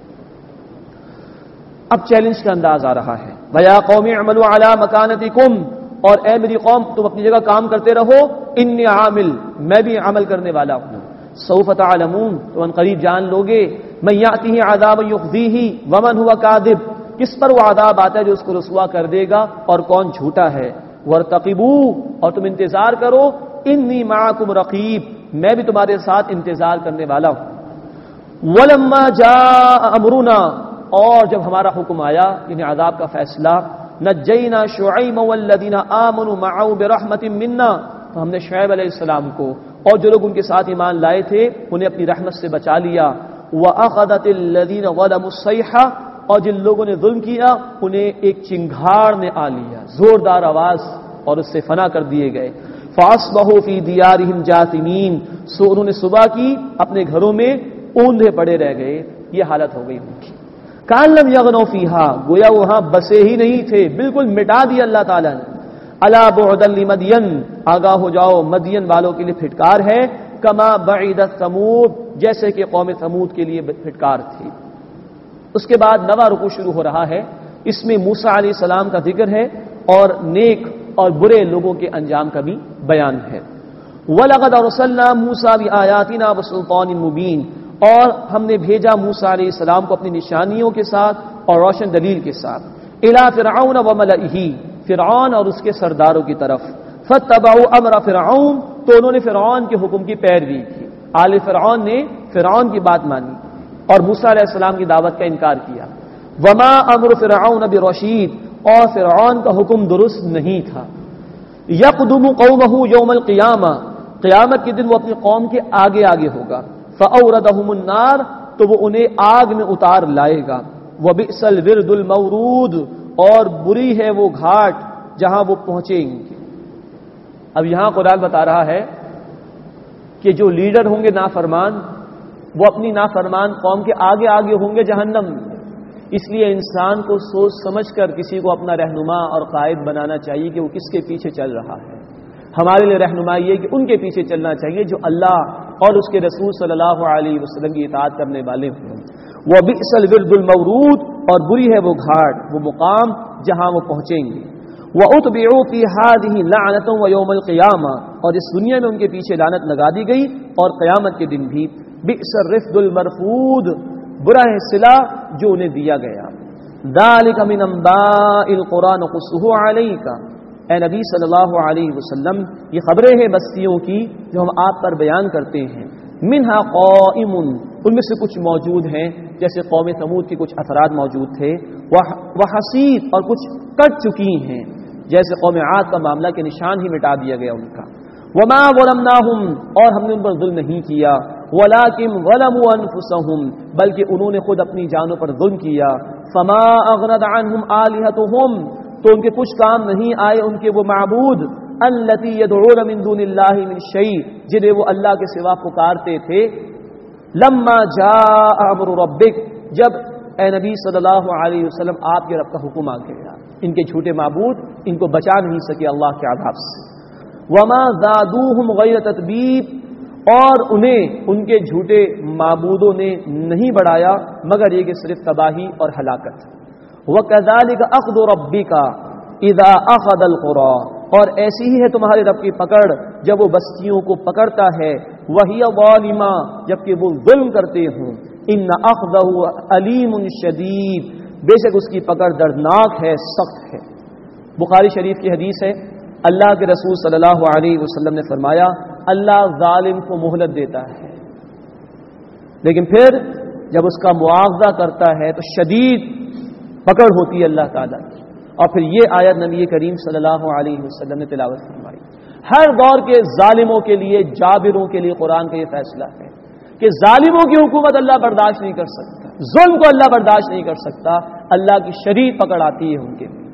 اب چیلنج کا انداز آ رہا ہے، وَيَا قَوْمِ اعْمَلُوا عَلَى مَكَانَتِكُمْ، اور اے میری قوم تم اپنی جگہ کام کرتے رہو، انی عامل، میں بھی عمل کرنے والا ہوں، سوف تعلمون، تو ان قریب جان لوگے، من یأتیہ عذاب یخزیہ ومن هو کاذب، کس پر وہ عذاب آتا ہے جو اس کو رسوا کر دے گا اور کون جھوٹا ہے، وارتقبوا، اور تم انتظار کرو، انی معکم رقیب، میں بھی تمہارے ساتھ انتظار کرنے والا ہوں۔ ولما جاء امرنا، اور جب ہمارا حکم آیا یعنی عذاب کا فیصلہ، نجینا شعیب والذین آمنوا معه برحمت منا، تو ہم نے شعیب علیہ السلام کو اور جو لوگ ان کے ساتھ ایمان لائے تھے انہیں اپنی رحمت سے بچا لیا۔ وَأَخَذَتِ الَّذِينَ ظَلَمُوا الصَّيْحَةُ، اور جن لوگوں نے ظلم کیا انہیں ایک چنگھاڑ نے آ لیا، زوردار آواز، اور اس سے فنا کر دیے گئے۔ فَأَصْبَحُوا فِي دِيَارِهِمْ جَاثِمِينَ، سو انہوں نے صبح کی اپنے گھروں میں اوندھے پڑے رہ گئے، یہ حالت ہو گئی ان کی۔ کان لم یغنوا فیہا، گویا وہاں بسے ہی نہیں تھے، بالکل مٹا دیا اللہ تعالیٰ نے۔ الا بعدا لمدین، آگاہ ہو جاؤ مدین والوں کے لیے پھٹکار ہے، کما بعیدت ثمود، جیسے کہ قوم ثمود کے لیے پھٹکار تھی۔ اس کے بعد نواں رکوع شروع ہو رہا ہے، اس میں موسیٰ علیہ السلام کا ذکر ہے اور نیک اور برے لوگوں کے انجام کا بھی بیان ہے۔ وَلَقَدْ أَرْسَلْنَا مُوسَىٰ بِآيَاتِنَا وَسُلْطَانٍ مُبِينٍ، اور ہم نے بھیجا موسیٰ علیہ السلام کو اپنی نشانیوں کے ساتھ اور روشن دلیل کے ساتھ، إِلَىٰ فِرْعَوْنَ وَمَلَئِهِ، فرعون اور اس کے سرداروں کی طرف، فَاتَّبَعُوا أَمْرَ فِرْعَوْنَ، تو انہوں نے فرعون کے حکم کی پیروی کی، آل فرعون نے فرعون کی بات مانی اور موسیٰ علیہ السلام کی دعوت کا انکار کیا۔ وَمَا أَمْرُ فِرْعَوْنَ بِرَشِيدٍ، اور فرعون کا حکم درست نہیں تھا۔ يَقْدُمُ قَوْمَهُ يَوْمَ الْقِيَامَةِ، قیامت کے دن وہ اپنی قوم کے آگے آگے ہوگا، فَأَوْرَدَهُمُ النَّارَ، تو وہ انہیں آگ میں اتار لائے گا، وَبِئْسَ الْوِرْدُ الْمَوْرُودُ، اور بری ہے وہ گھاٹ جہاں وہ پہنچیں گے۔ اب یہاں قرآن بتا رہا ہے کہ جو لیڈر ہوں گے نافرمان، وہ اپنی نافرمان قوم کے آگے آگے ہوں گے جہنم میں۔ اس لیے انسان کو سوچ سمجھ کر کسی کو اپنا رہنما اور قائد بنانا چاہیے کہ وہ کس کے پیچھے چل رہا ہے۔ ہمارے لیے رہنمائی یہ کہ ان کے پیچھے چلنا چاہیے جو اللہ اور اس کے رسول صلی اللہ علیہ وسلم کی اطاعت کرنے والے ہوں۔ وَبِئْسَ الْوِرْدُ الْمَوْرُودُ، اور بری ہے وہ گھاٹ، وہ مقام جہاں وہ پہنچیں گے۔ وَأُتْبِعُوا فِي هَٰذِهِ لَعْنَةً وَيَوْمَ الْقِيَامَةِ، اور اس دنیا میں ان کے پیچھے لعنت لگا دی گئی اور قیامت کے دن بھی۔ بِئْسَ الرِّفْدُ الْمَرْفُودُ، برا ہے صلہ جو انہیں دیا گیا۔ ذَلِكَ مِنْ أَنبَاءِ الْقُرْآنِ نَقُصُّهُ عَلَيْكَ، اے نبی صلی اللہ علیہ وسلم یہ خبریں ہیں بستیوں کی جو ہم آپ پر بیان کرتے ہیں۔ منہا قائم، ان میں سے کچھ موجود ہیں جیسے قوم ثمود کے کچھ افراد موجود تھے، وحصید، اور کچھ کٹ چکی ہیں جیسے قوم عاد کا معاملہ کے نشان ہی مٹا دیا گیا ان کا۔ وما ظلمناہم، اور ہم نے ان پر ظلم نہیں کیا، ولکن ظلموا انفسہم، بلکہ انہوں نے خود اپنی جانوں پر ظلم کیا۔ فما اغنت عنہم آلہتہم، تو ان کے کچھ کام نہیں آئے ان کے وہ معبود، التی یدعون من دون اللہ من شیء، جنہیں وہ اللہ کے سوا پکارتے تھے۔ لما جاء امر ربک، جب اے نبی صلی اللہ علیہ وسلم آپ کے رب کا حکم آ گیا، ان کے جھوٹے معبود ان کو بچا نہیں سکے اللہ کے عذاب سے۔ وما زادوہم غیر تتبیب، اور انہیں ان کے جھوٹے معبودوں نے نہیں بڑھایا مگر یہ کہ صرف تباہی اور ہلاکت۔ وَكَذَلِكَ أَخْذُ رَبِّكَ إِذَا أَخَذَ الْقُرَىٰ، اور ایسی ہی ہے تمہارے رب کی پکڑ جب وہ بستیوں کو پکڑتا ہے، وَهِيَ ظَالِمَةٌ، جبکہ وہ ظلم کرتے ہوں۔ إِنَّ أَخْذَهُ أَلِيمٌ شَدِيدٌ، بے شک اس کی پکڑ دردناک ہے، سخت ہے۔ بخاری شریف کی حدیث ہے، اللہ کے رسول صلی اللہ علیہ وسلم نے فرمایا اللہ ظالم کو مہلت دیتا ہے لیکن پھر جب اس کا مواخذہ کرتا ہے تو شدید پکڑ ہوتی ہے اللہ تعالیٰ کی۔ اور پھر یہ آیت نبی کریم صلی اللہ علیہ وسلم نے تلاوت فرمائی۔ ہر دور کے ظالموں کے لیے، جابروں کے لیے قرآن کا یہ فیصلہ ہے کہ ظالموں کی حکومت اللہ برداشت نہیں کر سکتا، ظلم کو اللہ برداشت نہیں کر سکتا، اللہ کی شدید پکڑ آتی ہے ان کے لیے۔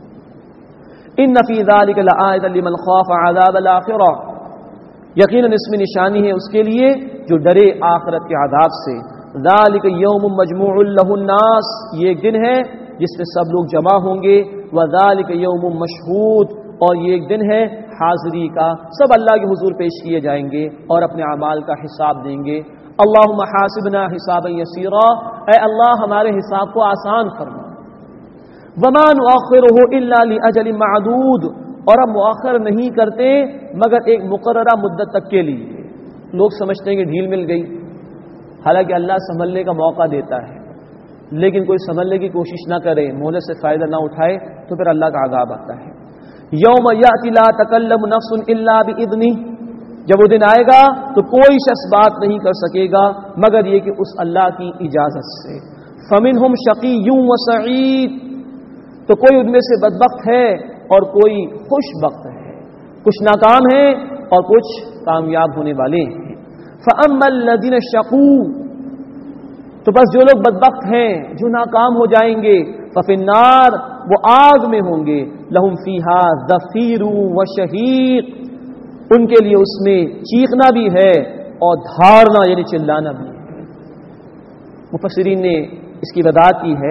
ان فی ذلک لآیۃ لمن خاف عذاب الآخرہ، یقیناً اس میں نشانی ہے اس کے لیے جو ڈرے آخرت کے عذاب سے۔ ذالک یوم مجموع لہ الناس، یہ ایک دن ہے جس میں سب لوگ جمع ہوں گے۔ وذالک یوم مشہود، اور یہ ایک دن ہے حاضری کا، سب اللہ کے حضور پیش کیے جائیں گے اور اپنے اعمال کا حساب دیں گے۔ اللہم حاسبنا حسابا یسیرا، اے اللہ ہمارے حساب کو آسان فرما۔ وما نؤخرہ الا لاجل معدود، اور ہم مؤخر نہیں کرتے مگر ایک مقررہ مدت تک کے لیے۔ لوگ سمجھتے ہیں کہ ڈھیل مل گئی، حالانکہ اللہ سنبھلنے کا موقع دیتا ہے، لیکن کوئی سنبھلنے کی کوشش نہ کرے، مہلت سے فائدہ نہ اٹھائے تو پھر اللہ کا عذاب آتا ہے۔ یوم یأتی لا تکلم نفس الا بإذنہ، جب وہ دن آئے گا تو کوئی شخص بات نہیں کر سکے گا مگر یہ کہ اس اللہ کی اجازت سے۔ فمنہم شقی وسعید، تو کوئی ان میں سے بدبخت ہے اور کوئی خوش بخت ہے، کچھ ناکام ہیں اور کچھ کامیاب ہونے والے ہیں۔ فَأَمَّا الَّذِينَ شَقُوا، تو بس جو لوگ بدبخت ہیں جو ناکام ہو جائیں گے، فَفِي النَّارِ، وہ آگ میں ہوں گے، لَهُمْ فِيهَا زَفِيرٌ وَشَهِيقٌ، ان کے لیے اس میں چیخنا بھی ہے اور دھارنا یعنی چلانا بھی ہے۔ مفسرین نے اس کی وضاحت کی ہے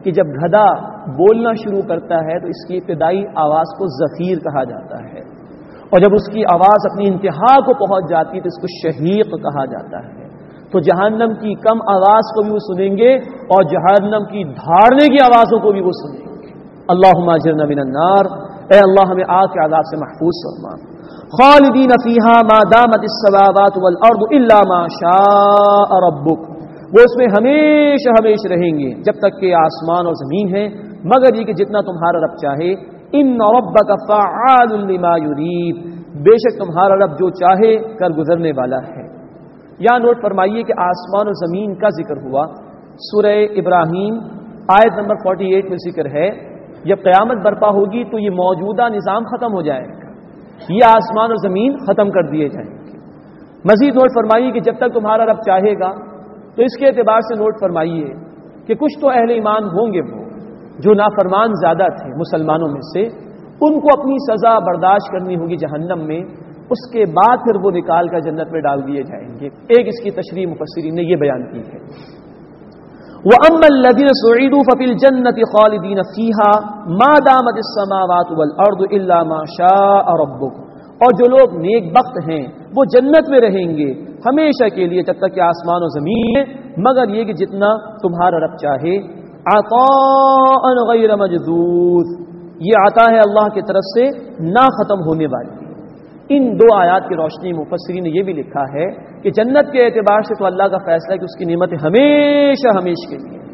کہ جب گدھا بولنا شروع کرتا ہے تو اس کی ابتدائی آواز کو زفیر کہا جاتا ہے، اور جب اس کی آواز اپنی انتہا کو پہنچ جاتی ہے تو اس کو شہیق کہا جاتا ہے۔ تو جہنم کی کم آواز کو بھی وہ سنیں گے اور جہنم کی دھاڑنے کی آوازوں کو بھی وہ سنیں گے۔ اللہم اجرنا من النار، اے اللہ ہمیں آگ کے عذاب سے محفوظ فرما۔ خالدین فیہا ما دامت السماوات والارض الا ما شاء ربک، وہ اس میں ہمیشہ ہمیشہ رہیں گے جب تک کہ آسمان اور زمین ہے، مگر یہ کہ جتنا تمہارا رب چاہے۔ ان ربک فعال لما یرید، بے شک تمہارا رب جو چاہے کر گزرنے والا ہے۔ یہاں نوٹ فرمائیے کہ آسمان اور زمین کا ذکر ہوا، سورہ ابراہیم آیت نمبر اڑتالیس میں ذکر ہے جب قیامت برپا ہوگی تو یہ موجودہ نظام ختم ہو جائے گا، یہ آسمان اور زمین ختم کر دیے جائیں گے۔ مزید نوٹ فرمائیے کہ جب تک تمہارا رب چاہے گا، تو اس کے اعتبار سے نوٹ فرمائیے کہ کچھ تو اہل ایمان ہوں گے وہ جو نافرمان زیادہ تھے مسلمانوں میں سے، ان کو اپنی سزا برداشت کرنی ہوگی جہنم میں، اس کے بعد پھر وہ نکال کر جنت میں ڈال دیے جائیں گے۔ ایک اس کی تشریح مفسرین نے یہ بیان کی ہے، وَأَمَّا الَّذِينَ سُعِدُوا فَفِي الْجَنَّةِ خَالِدِينَ فِيهَا مَا دَامَتِ السَّمَاوَاتُ وَالْأَرْضُ إِلَّا مَا شَاءَ رَبُّكَ، اور جو لوگ نیک بخت ہیں وہ جنت میں رہیں گے ہمیشہ کے لیے جب تک کہ آسمان و زمین ہے، مگر یہ کہ جتنا تمہارا رب چاہے۔ عطاء غیر مجذوذ، یہ عطا ہے اللہ کی طرف سے نہ ختم ہونے والی۔ ان دو آیات کی روشنی مفسرین نے یہ بھی لکھا ہے کہ جنت کے اعتبار سے تو اللہ کا فیصلہ ہے کہ اس کی نعمتیں ہمیشہ ہمیشہ کے لیے،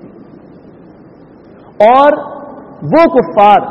اور وہ کفار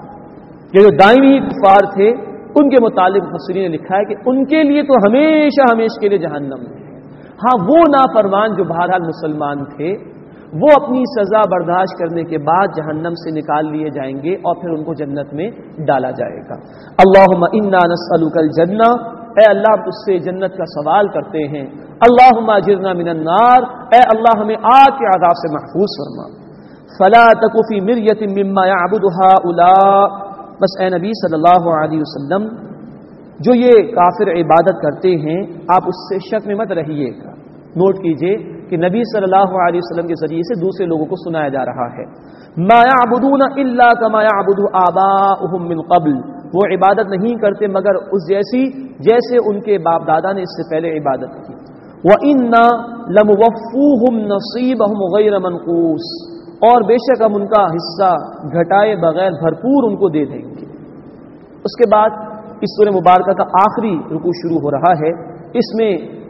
یہ جو دائمی کفار تھے ان کے متعلق مفسرین نے لکھا ہے کہ ان کے لیے تو ہمیشہ ہمیشہ کے لیے جہنم ہے۔ ہاں وہ نافرمان جو بہرحال مسلمان تھے وہ اپنی سزا برداشت کرنے کے بعد جہنم سے نکال لیے جائیں گے اور پھر ان کو جنت میں ڈالا جائے گا۔ اللہم انا نسألک الجنہ، اے اللہ ہم تجھ سے جنت کا سوال کرتے ہیں۔ اللہم اجرنا من النار، اے اللہ ہمیں آگ کے عذاب سے محفوظ فرما۔ فلا تک فی مریۃ مما یعبد ہؤلاء، بس اے نبی صلی اللہ علیہ وسلم جو یہ کافر عبادت کرتے ہیں آپ اس سے شک میں مت رہیے گا۔ نوٹ کیجئے کہ نبی صلی اللہ علیہ وسلم کے ذریعے سے دوسرے لوگوں کو سنایا جا رہا ہے، ما یعبدون الا کما یعبد آباؤہم من قبل، وہ عبادت نہیں کرتے مگر اس جیسی جیسے ان کے باپ دادا نے اس سے پہلے عبادت کی۔ وَإِنَّا لَمُوَفُّوهُمْ نَصِيبَهُمْ غَيْرَ مَنْقُوصٍ، اور بے شک ہم ان کا حصہ گھٹائے بغیر بھرپور ان کو دے دیں گے۔ اس کے بعد اس سورہ مبارکہ کا آخری رکوع شروع ہو رہا ہے، اس میں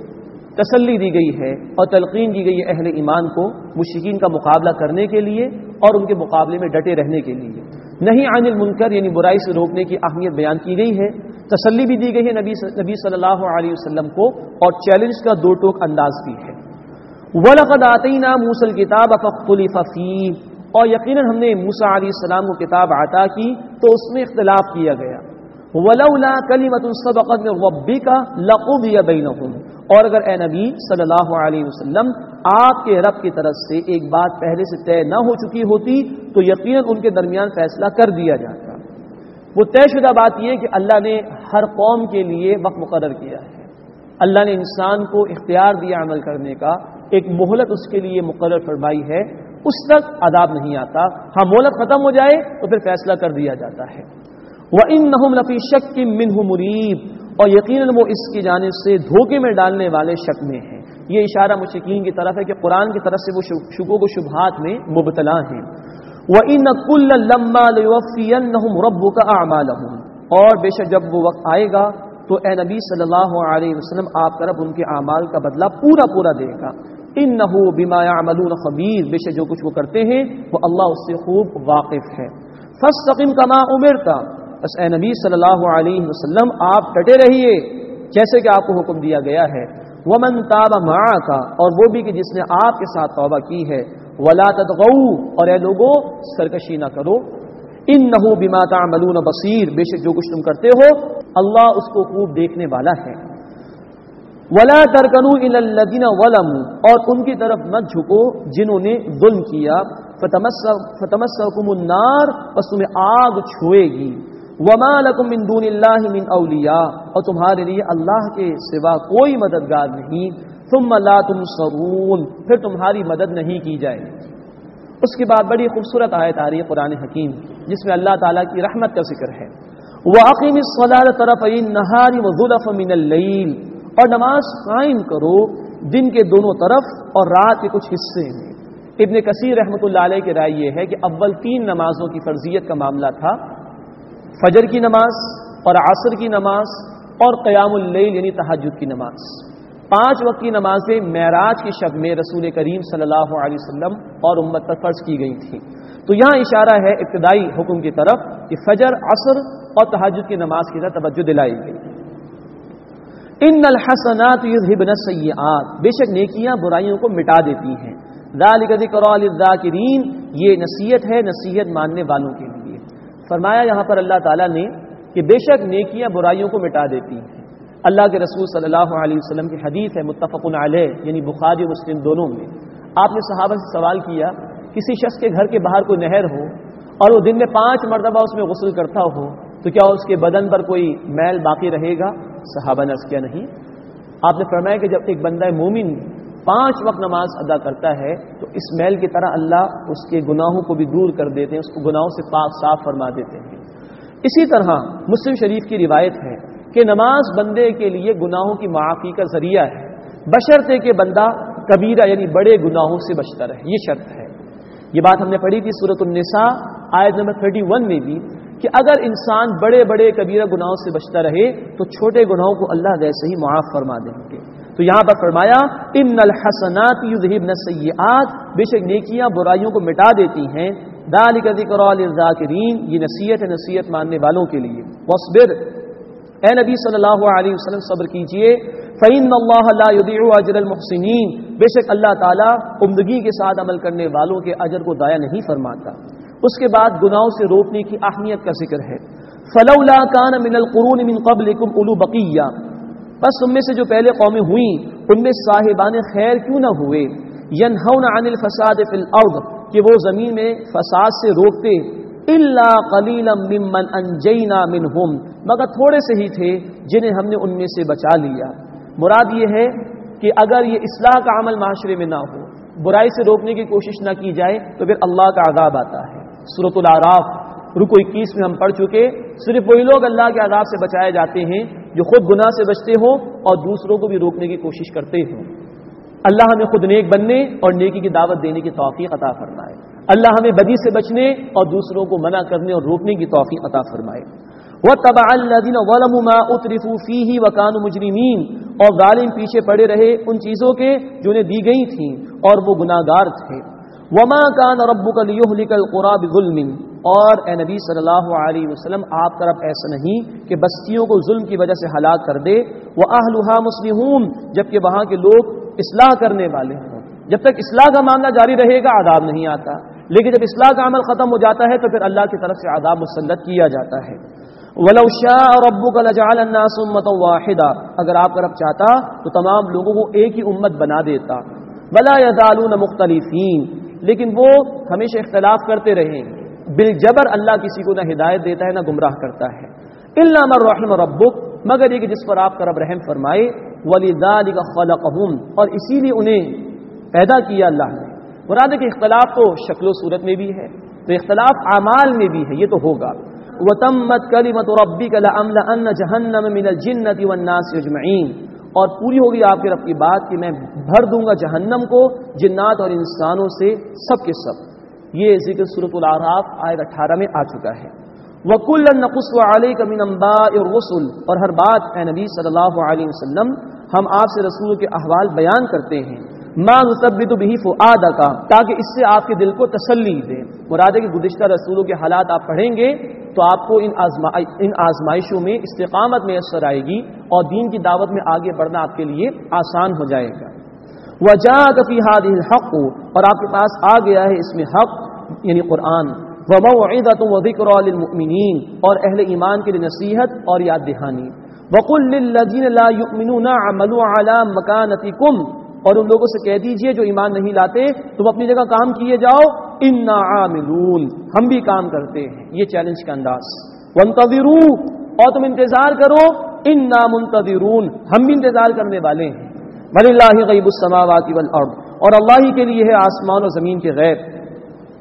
تسلی دی گئی ہے اور تلقین کی گئی ہے اہل ایمان کو مشرکین کا مقابلہ کرنے کے لیے اور ان کے مقابلے میں ڈٹے رہنے کے لیے۔ نہیں عن المنکر یعنی برائی سے روکنے کی اہمیت بیان کی گئی ہے، تسلی بھی دی گئی ہے نبی نبی صلی اللہ علیہ وسلم کو، اور چیلنج کا دو ٹوک انداز بھی ہے۔ وَلَقَدْ آتَيْنَا مُوسَى الْكِتَابَ فَاخْتُلِفَ فِيهِ، اور یقیناً ہم نے موسیٰ علیہ السلام کو کتاب عطا کی تو اس میں اختلاف کیا گیا۔ وَلَوْلَا كَلِمَةٌ سَبَقَتْ مِنْ رَبِّكَ لَقُضِيَ بَيْنَهُمْ، اور اگر اے نبی صلی اللہ علیہ وسلم آپ کے رب کی طرف سے ایک بات پہلے سے طے نہ ہو چکی ہوتی تو یقیناً ان کے درمیان فیصلہ کر دیا جاتا۔ وہ طے شدہ بات یہ کہ اللہ نے ہر قوم کے لیے وقت مقرر کیا ہے، اللہ نے انسان کو اختیار دیا عمل کرنے کا، ایک مہلت اس کے لیے مقرر فرمائی ہے، اس تک عذاب نہیں آتا، ہاں مہلت ختم ہو جائے تو پھر فیصلہ کر دیا جاتا ہے۔ وَإِنَّهُمْ لَفِي شَكٍّ مِّنْهُ مُرِيبٍ، اور یقیناً وہ اس کی جانب سے دھوکے میں ڈالنے والے شک میں ہیں۔ یہ اشارہ مشرکین کی طرف ہے کہ قرآن کی طرف سے وہ شکوک و شبہات میں مبتلا ہیں۔ وَإِنَّ كُلًّا لَمَّا لَيُوَفِّيَنَّهُمْ رَبُّكَ أَعْمَالَهُمْ، اور بے شک جب وہ وقت آئے گا تو اے نبی صلی اللہ علیہ وسلم آپ کا رب ان کے اعمال کا بدلہ پورا پورا دے گا۔ إِنَّهُ بِمَا يَعْمَلُونَ خَبِيرٌ، بے شک جو کچھ وہ کرتے ہیں وہ اللہ اس سے خوب واقف ہے۔ فَاسْتَقِمْ كَمَا أُمِرْتَ، بس اے نبی صلی اللہ علیہ وسلم آپ ڈٹے رہیے جیسے کہ آپ کو حکم دیا گیا ہے۔ وَمَن تَابَ مَعَكَ، اور وہ بھی کہ جس نے آپ کے ساتھ توبہ کی ہے۔ وَلَا تَطْغَوْا، اور اے لوگو سرکشی نہ کرو۔ إِنَّهُ بِمَا تَعْمَلُونَ بَصِيرٌ، بے شک جو کچھ تم کرتے ہو اللہ اس کو خوب دیکھنے والا ہے۔ وَلَا تَرْكَنُوا إِلَى الَّذِينَ ظَلَمُوا، اور ان کی طرف مت جھکو جنہوں نے ظلم کیا۔ فَتَمَسَّكُمُ النَّارُ، بس تمہیں آگ چھوئے گی۔ وَمَا لَكُم مِّن دُونِ اللَّهِ مِنْ أَوْلِيَاءَ، اور تمہارے لیے اللہ کے سوا کوئی مددگار نہیں۔ ثُمَّ لَا تُنصَرُونَ، پھر تمہاری مدد نہیں کی جائے گی۔ اس کے بعد بڑی خوبصورت آیت آ رہی ہے قرآن حکیم جس میں اللہ تعالیٰ کی رحمت کا ذکر ہے، وَأَقِمِ الصَّلَاةَ طَرَفَيِ النَّهَارِ وَزُلَفًا مِنَ اللَّيْلِ، اور نماز قائم کرو دن کے دونوں طرف اور رات کے کچھ حصے میں۔ ابن کثیر رحمۃ اللہ علیہ کی رائے یہ ہے کہ اول تین نمازوں کی فرضیت کا معاملہ تھا، فجر کی نماز اور عصر کی نماز اور قیام اللیل یعنی تہجد کی نماز۔ پانچ وقت کی نمازیں معراج کی شب میں رسول کریم صلی اللہ علیہ وسلم اور امت پر فرض کی گئی تھیں۔ تو یہاں اشارہ ہے ابتدائی حکم کی طرف کہ فجر، عصر اور تہجد کی نماز کی طرف توجہ دلائی گئی۔ ان الحسنات یذھبن السیئات، بے شک نیکیاں برائیوں کو مٹا دیتی ہیں۔ ذالک ذکری للذاکرین، یہ نصیحت ہے نصیحت ماننے والوں کے لیے۔ فرمایا یہاں پر اللہ تعالیٰ نے کہ بے شک نیکیاں برائیوں کو مٹا دیتی ہیں۔ اللہ کے رسول صلی اللہ علیہ وسلم کی حدیث ہے متفق علیہ یعنی بخاری و مسلم دونوں میں، آپ نے صحابہ سے سوال کیا کسی شخص کے گھر کے باہر کوئی نہر ہو اور وہ دن میں پانچ مرتبہ اس میں غسل کرتا ہو تو کیا اس کے بدن پر کوئی میل باقی رہے گا؟ صحابہ نے عرض کیا نہیں۔ آپ نے فرمایا کہ جب ایک بندہ مومن پانچ وقت نماز ادا کرتا ہے تو اس میل کی طرح اللہ اس کے گناہوں کو بھی دور کر دیتے ہیں، اس کو گناہوں سے پاک صاف فرما دیتے ہیں۔ اسی طرح مسلم شریف کی روایت ہے کہ نماز بندے کے لیے گناہوں کی معافی کا ذریعہ ہے، بشرطے کہ بندہ کبیرہ یعنی بڑے گناہوں سے بچتا رہے، یہ شرط ہے۔ یہ بات ہم نے پڑھی تھی سورۃ النساء آیت نمبر اکتیس میں بھی کہ اگر انسان بڑے بڑے کبیرہ گناہوں سے بچتا رہے تو چھوٹے گناہوں کو اللہ ویسے ہی معاف فرما دیں گے۔ تو یہاں پر فرمایا ان الحسنات یذھبن السیئات، بے شک نیکیاں برائیوں کو مٹا دیتی ہیں۔ ذالک ذکری للذاکرین، یہ نصیحت ہے نصیحت ماننے والوں کے لیے۔ واصبر، اے نبی صلی اللہ علیہ وسلم صبر کیجئے، فإن اللہ لا یضیع اجر المحسنین، بے شک اللہ تعالیٰ عمدگی کے ساتھ عمل کرنے والوں کے اجر کو ضائع نہیں فرماتا۔ اس کے بعد گناہوں سے روکنے کی اہمیت کا ذکر ہے۔ فلولا کان من القرون من قبلکم اولو بقیہ، بس تم میں سے جو پہلے قومیں ہوئیں ان میں صاحبان خیر کیوں نہ ہوئے، ینہون عن الفساد فی الارض، کہ وہ زمین میں فساد سے روکتے، الا قلیلا ممن انجینا منہم، مگر تھوڑے سے ہی تھے جنہیں ہم نے ان میں سے بچا لیا۔ مراد یہ ہے کہ اگر یہ اصلاح کا عمل معاشرے میں نہ ہو، برائی سے روکنے کی کوشش نہ کی جائے تو پھر اللہ کا عذاب آتا ہے۔ سورۃ الاعراف رکو اکیس میں ہم پڑھ چکے، صرف وہی لوگ اللہ کے عذاب سے بچائے جاتے ہیں جو خود گناہ سے بچتے ہوں اور دوسروں کو بھی روکنے کی کوشش کرتے ہوں۔ اللہ ہمیں خود نیک بننے اور نیکی کی دعوت دینے کی توفیق عطا فرمائے۔ اللہ ہمیں بدی سے بچنے اور دوسروں کو منع کرنے اور روکنے کی توفیق عطا فرمائے۔ وَاتَّبَعَ الَّذِينَ ظَلَمُوا مَا أُتْرِفُوا فِيهِ وَكَانُوا مُجْرِمِينَ، اور ظالم پیچھے پڑے رہے ان چیزوں کے جو انہیں دی گئی تھیں اور وہ گناہگار تھے۔ وَمَا كَانَ رَبُّكَ لِيُهْلِكَ الْقُرَىٰ بِظُلْمٍ، اور اے نبی صلی اللہ علیہ وسلم آپ کا رب ایسا نہیں کہ بستیوں کو ظلم کی وجہ سے ہلاک کر دے، وَأَهْلُهَا مُصْلِحُونَ، جبکہ وہاں کے لوگ اصلاح کرنے والے ہوں۔ جب تک اصلاح کا معاملہ جاری رہے گا عذاب نہیں آتا، لیکن جب اصلاح کا عمل ختم ہو جاتا ہے تو پھر اللہ کی طرف سے عذاب مسلط کیا جاتا ہے۔ وَلَوْ شَاءَ رَبُّكَ لَجَعَلَ النَّاسَ أُمَّةً وَاحِدَةً، اگر آپ کا رب چاہتا تو تمام لوگوں کو ایک ہی امت بنا دیتا۔ وَلَا يَزَالُونَ مُخْتَلِفِينَ، لیکن وہ ہمیشہ اختلاف کرتے رہیں۔ بالجبر اللہ کسی کو نہ ہدایت دیتا ہے نہ گمراہ کرتا ہے۔ إِلَّا مَن رَحِمَ رَبُّكَ، مگر یہ کہ جس پر آپ کا رب رحم فرمائے۔ وَلِذَٰلِكَ خَلَقَهُمْ، اور اسی لیے انہیں پیدا کیا اللہ نے۔ مراد ہے کہ اختلاف تو شکل و صورت میں بھی ہے تو اختلاف اعمال میں بھی ہے، یہ تو ہوگا۔ وَتَمَّتْ كَلِمَةُ رَبِّكَ لَأَمْلَأَنَّ جَهَنَّمَ مِنَ الْجِنَّةِ وَالنَّاسِ أَجْمَعِينَ، اور پوری ہوگی آپ کے رب کی بات کہ میں بھر دوں گا جہنم کو جنات اور انسانوں سے سب کے سب۔ یہ ذکر سورۃ الاعراف آیت اٹھارہ میں آ چکا ہے۔ وَكُلًّا نَقُصُّ عَلَيْكَ مِنْ أَنبَاءِ الرُّسُلِ، اور ہر بات اے نبی صلی اللہ علیہ وسلم ہم آپ سے رسولوں کے احوال بیان کرتے ہیں۔ مَا نُثَبِّتُ بِهِ فُؤَادَكَ، تاکہ اس سے آپ کے دل کو تسلی دے۔ مراد ہے کہ گزشتہ رسولوں کے حالات آپ پڑھیں گے تو آپ کو ان آزمائی ان آزمائشوں میں استقامت میسر آئے گی اور دین کی دعوت میں آگے بڑھنا آپ کے لیے آسان ہو جائے گا۔ وَجَاءَكَ فِي هَٰذِهِ الْحَقُّ، اور آپ کے پاس آ گیا ہے اس میں حق یعنی قرآن۔ وَمَوْعِظَةٌ وَذِكْرَىٰ لِلْمُؤْمِنِينَ، اور اہل ایمان کے لیے نصیحت اور یاد دہانی۔ وَقُل لِّلَّذِينَ لَا يُؤْمِنُونَ اعْمَلُوا عَلَىٰ مَكَانَتِكُمْ، اور ان لوگوں سے کہہ دیجئے جو ایمان نہیں لاتے تم اپنی جگہ کام کیے جاؤ، اِنَّا عَامِلُونَ، ہم بھی کام کرتے ہیں، یہ چیلنج کا انداز۔ وَانتَظِرُوا، اور تم انتظار کرو، اِنَّا مُنتَظِرُونَ، ہم بھی انتظار کرنے والے ہیں۔ وَلِلَّهِ غَيْبُ السَّمَاوَاتِ وَالْأَرْضِ، اور اللہ ہی کے لیے ہے آسمان اور زمین کے غیب۔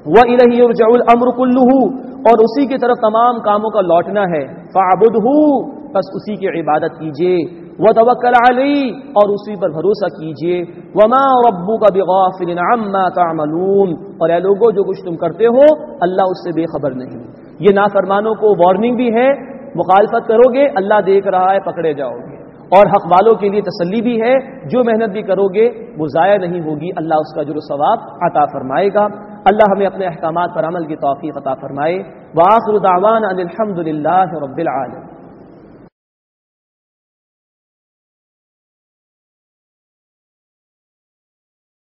وَإِلَيْهِ يُرْجَعُ الْأَمْرُ كُلُّهُ، اور اسی کی طرف تمام کاموں کا لوٹنا ہے. فَاعْبُدْهُ، بس اسی کی عبادت کیجئے. وَتَوَكَّلْ عَلَيْهِ، اور اسی پر بھروسہ کیجئے. وَمَا رَبُّكَ بِغَافِلٍ عَمَّا تَعْمَلُونَ، اور اے لوگوں جو کچھ تم کرتے ہو اللہ اس سے بے خبر نہیں. یہ نافرمانوں کو وارننگ بھی ہے، مخالفت کرو گے اللہ دیکھ رہا ہے، پکڑے جاؤ گے. اور حق والوں کے لیے تسلی بھی ہے، جو محنت بھی کرو گے وہ ضائع نہیں ہوگی، اللہ اس کا اجر و ثواب عطا فرمائے گا. اللہ ہمیں اپنے احکامات پر عمل کی توفیق عطا فرمائے. وآخر دعوانا ان الحمد للہ رب العالمین.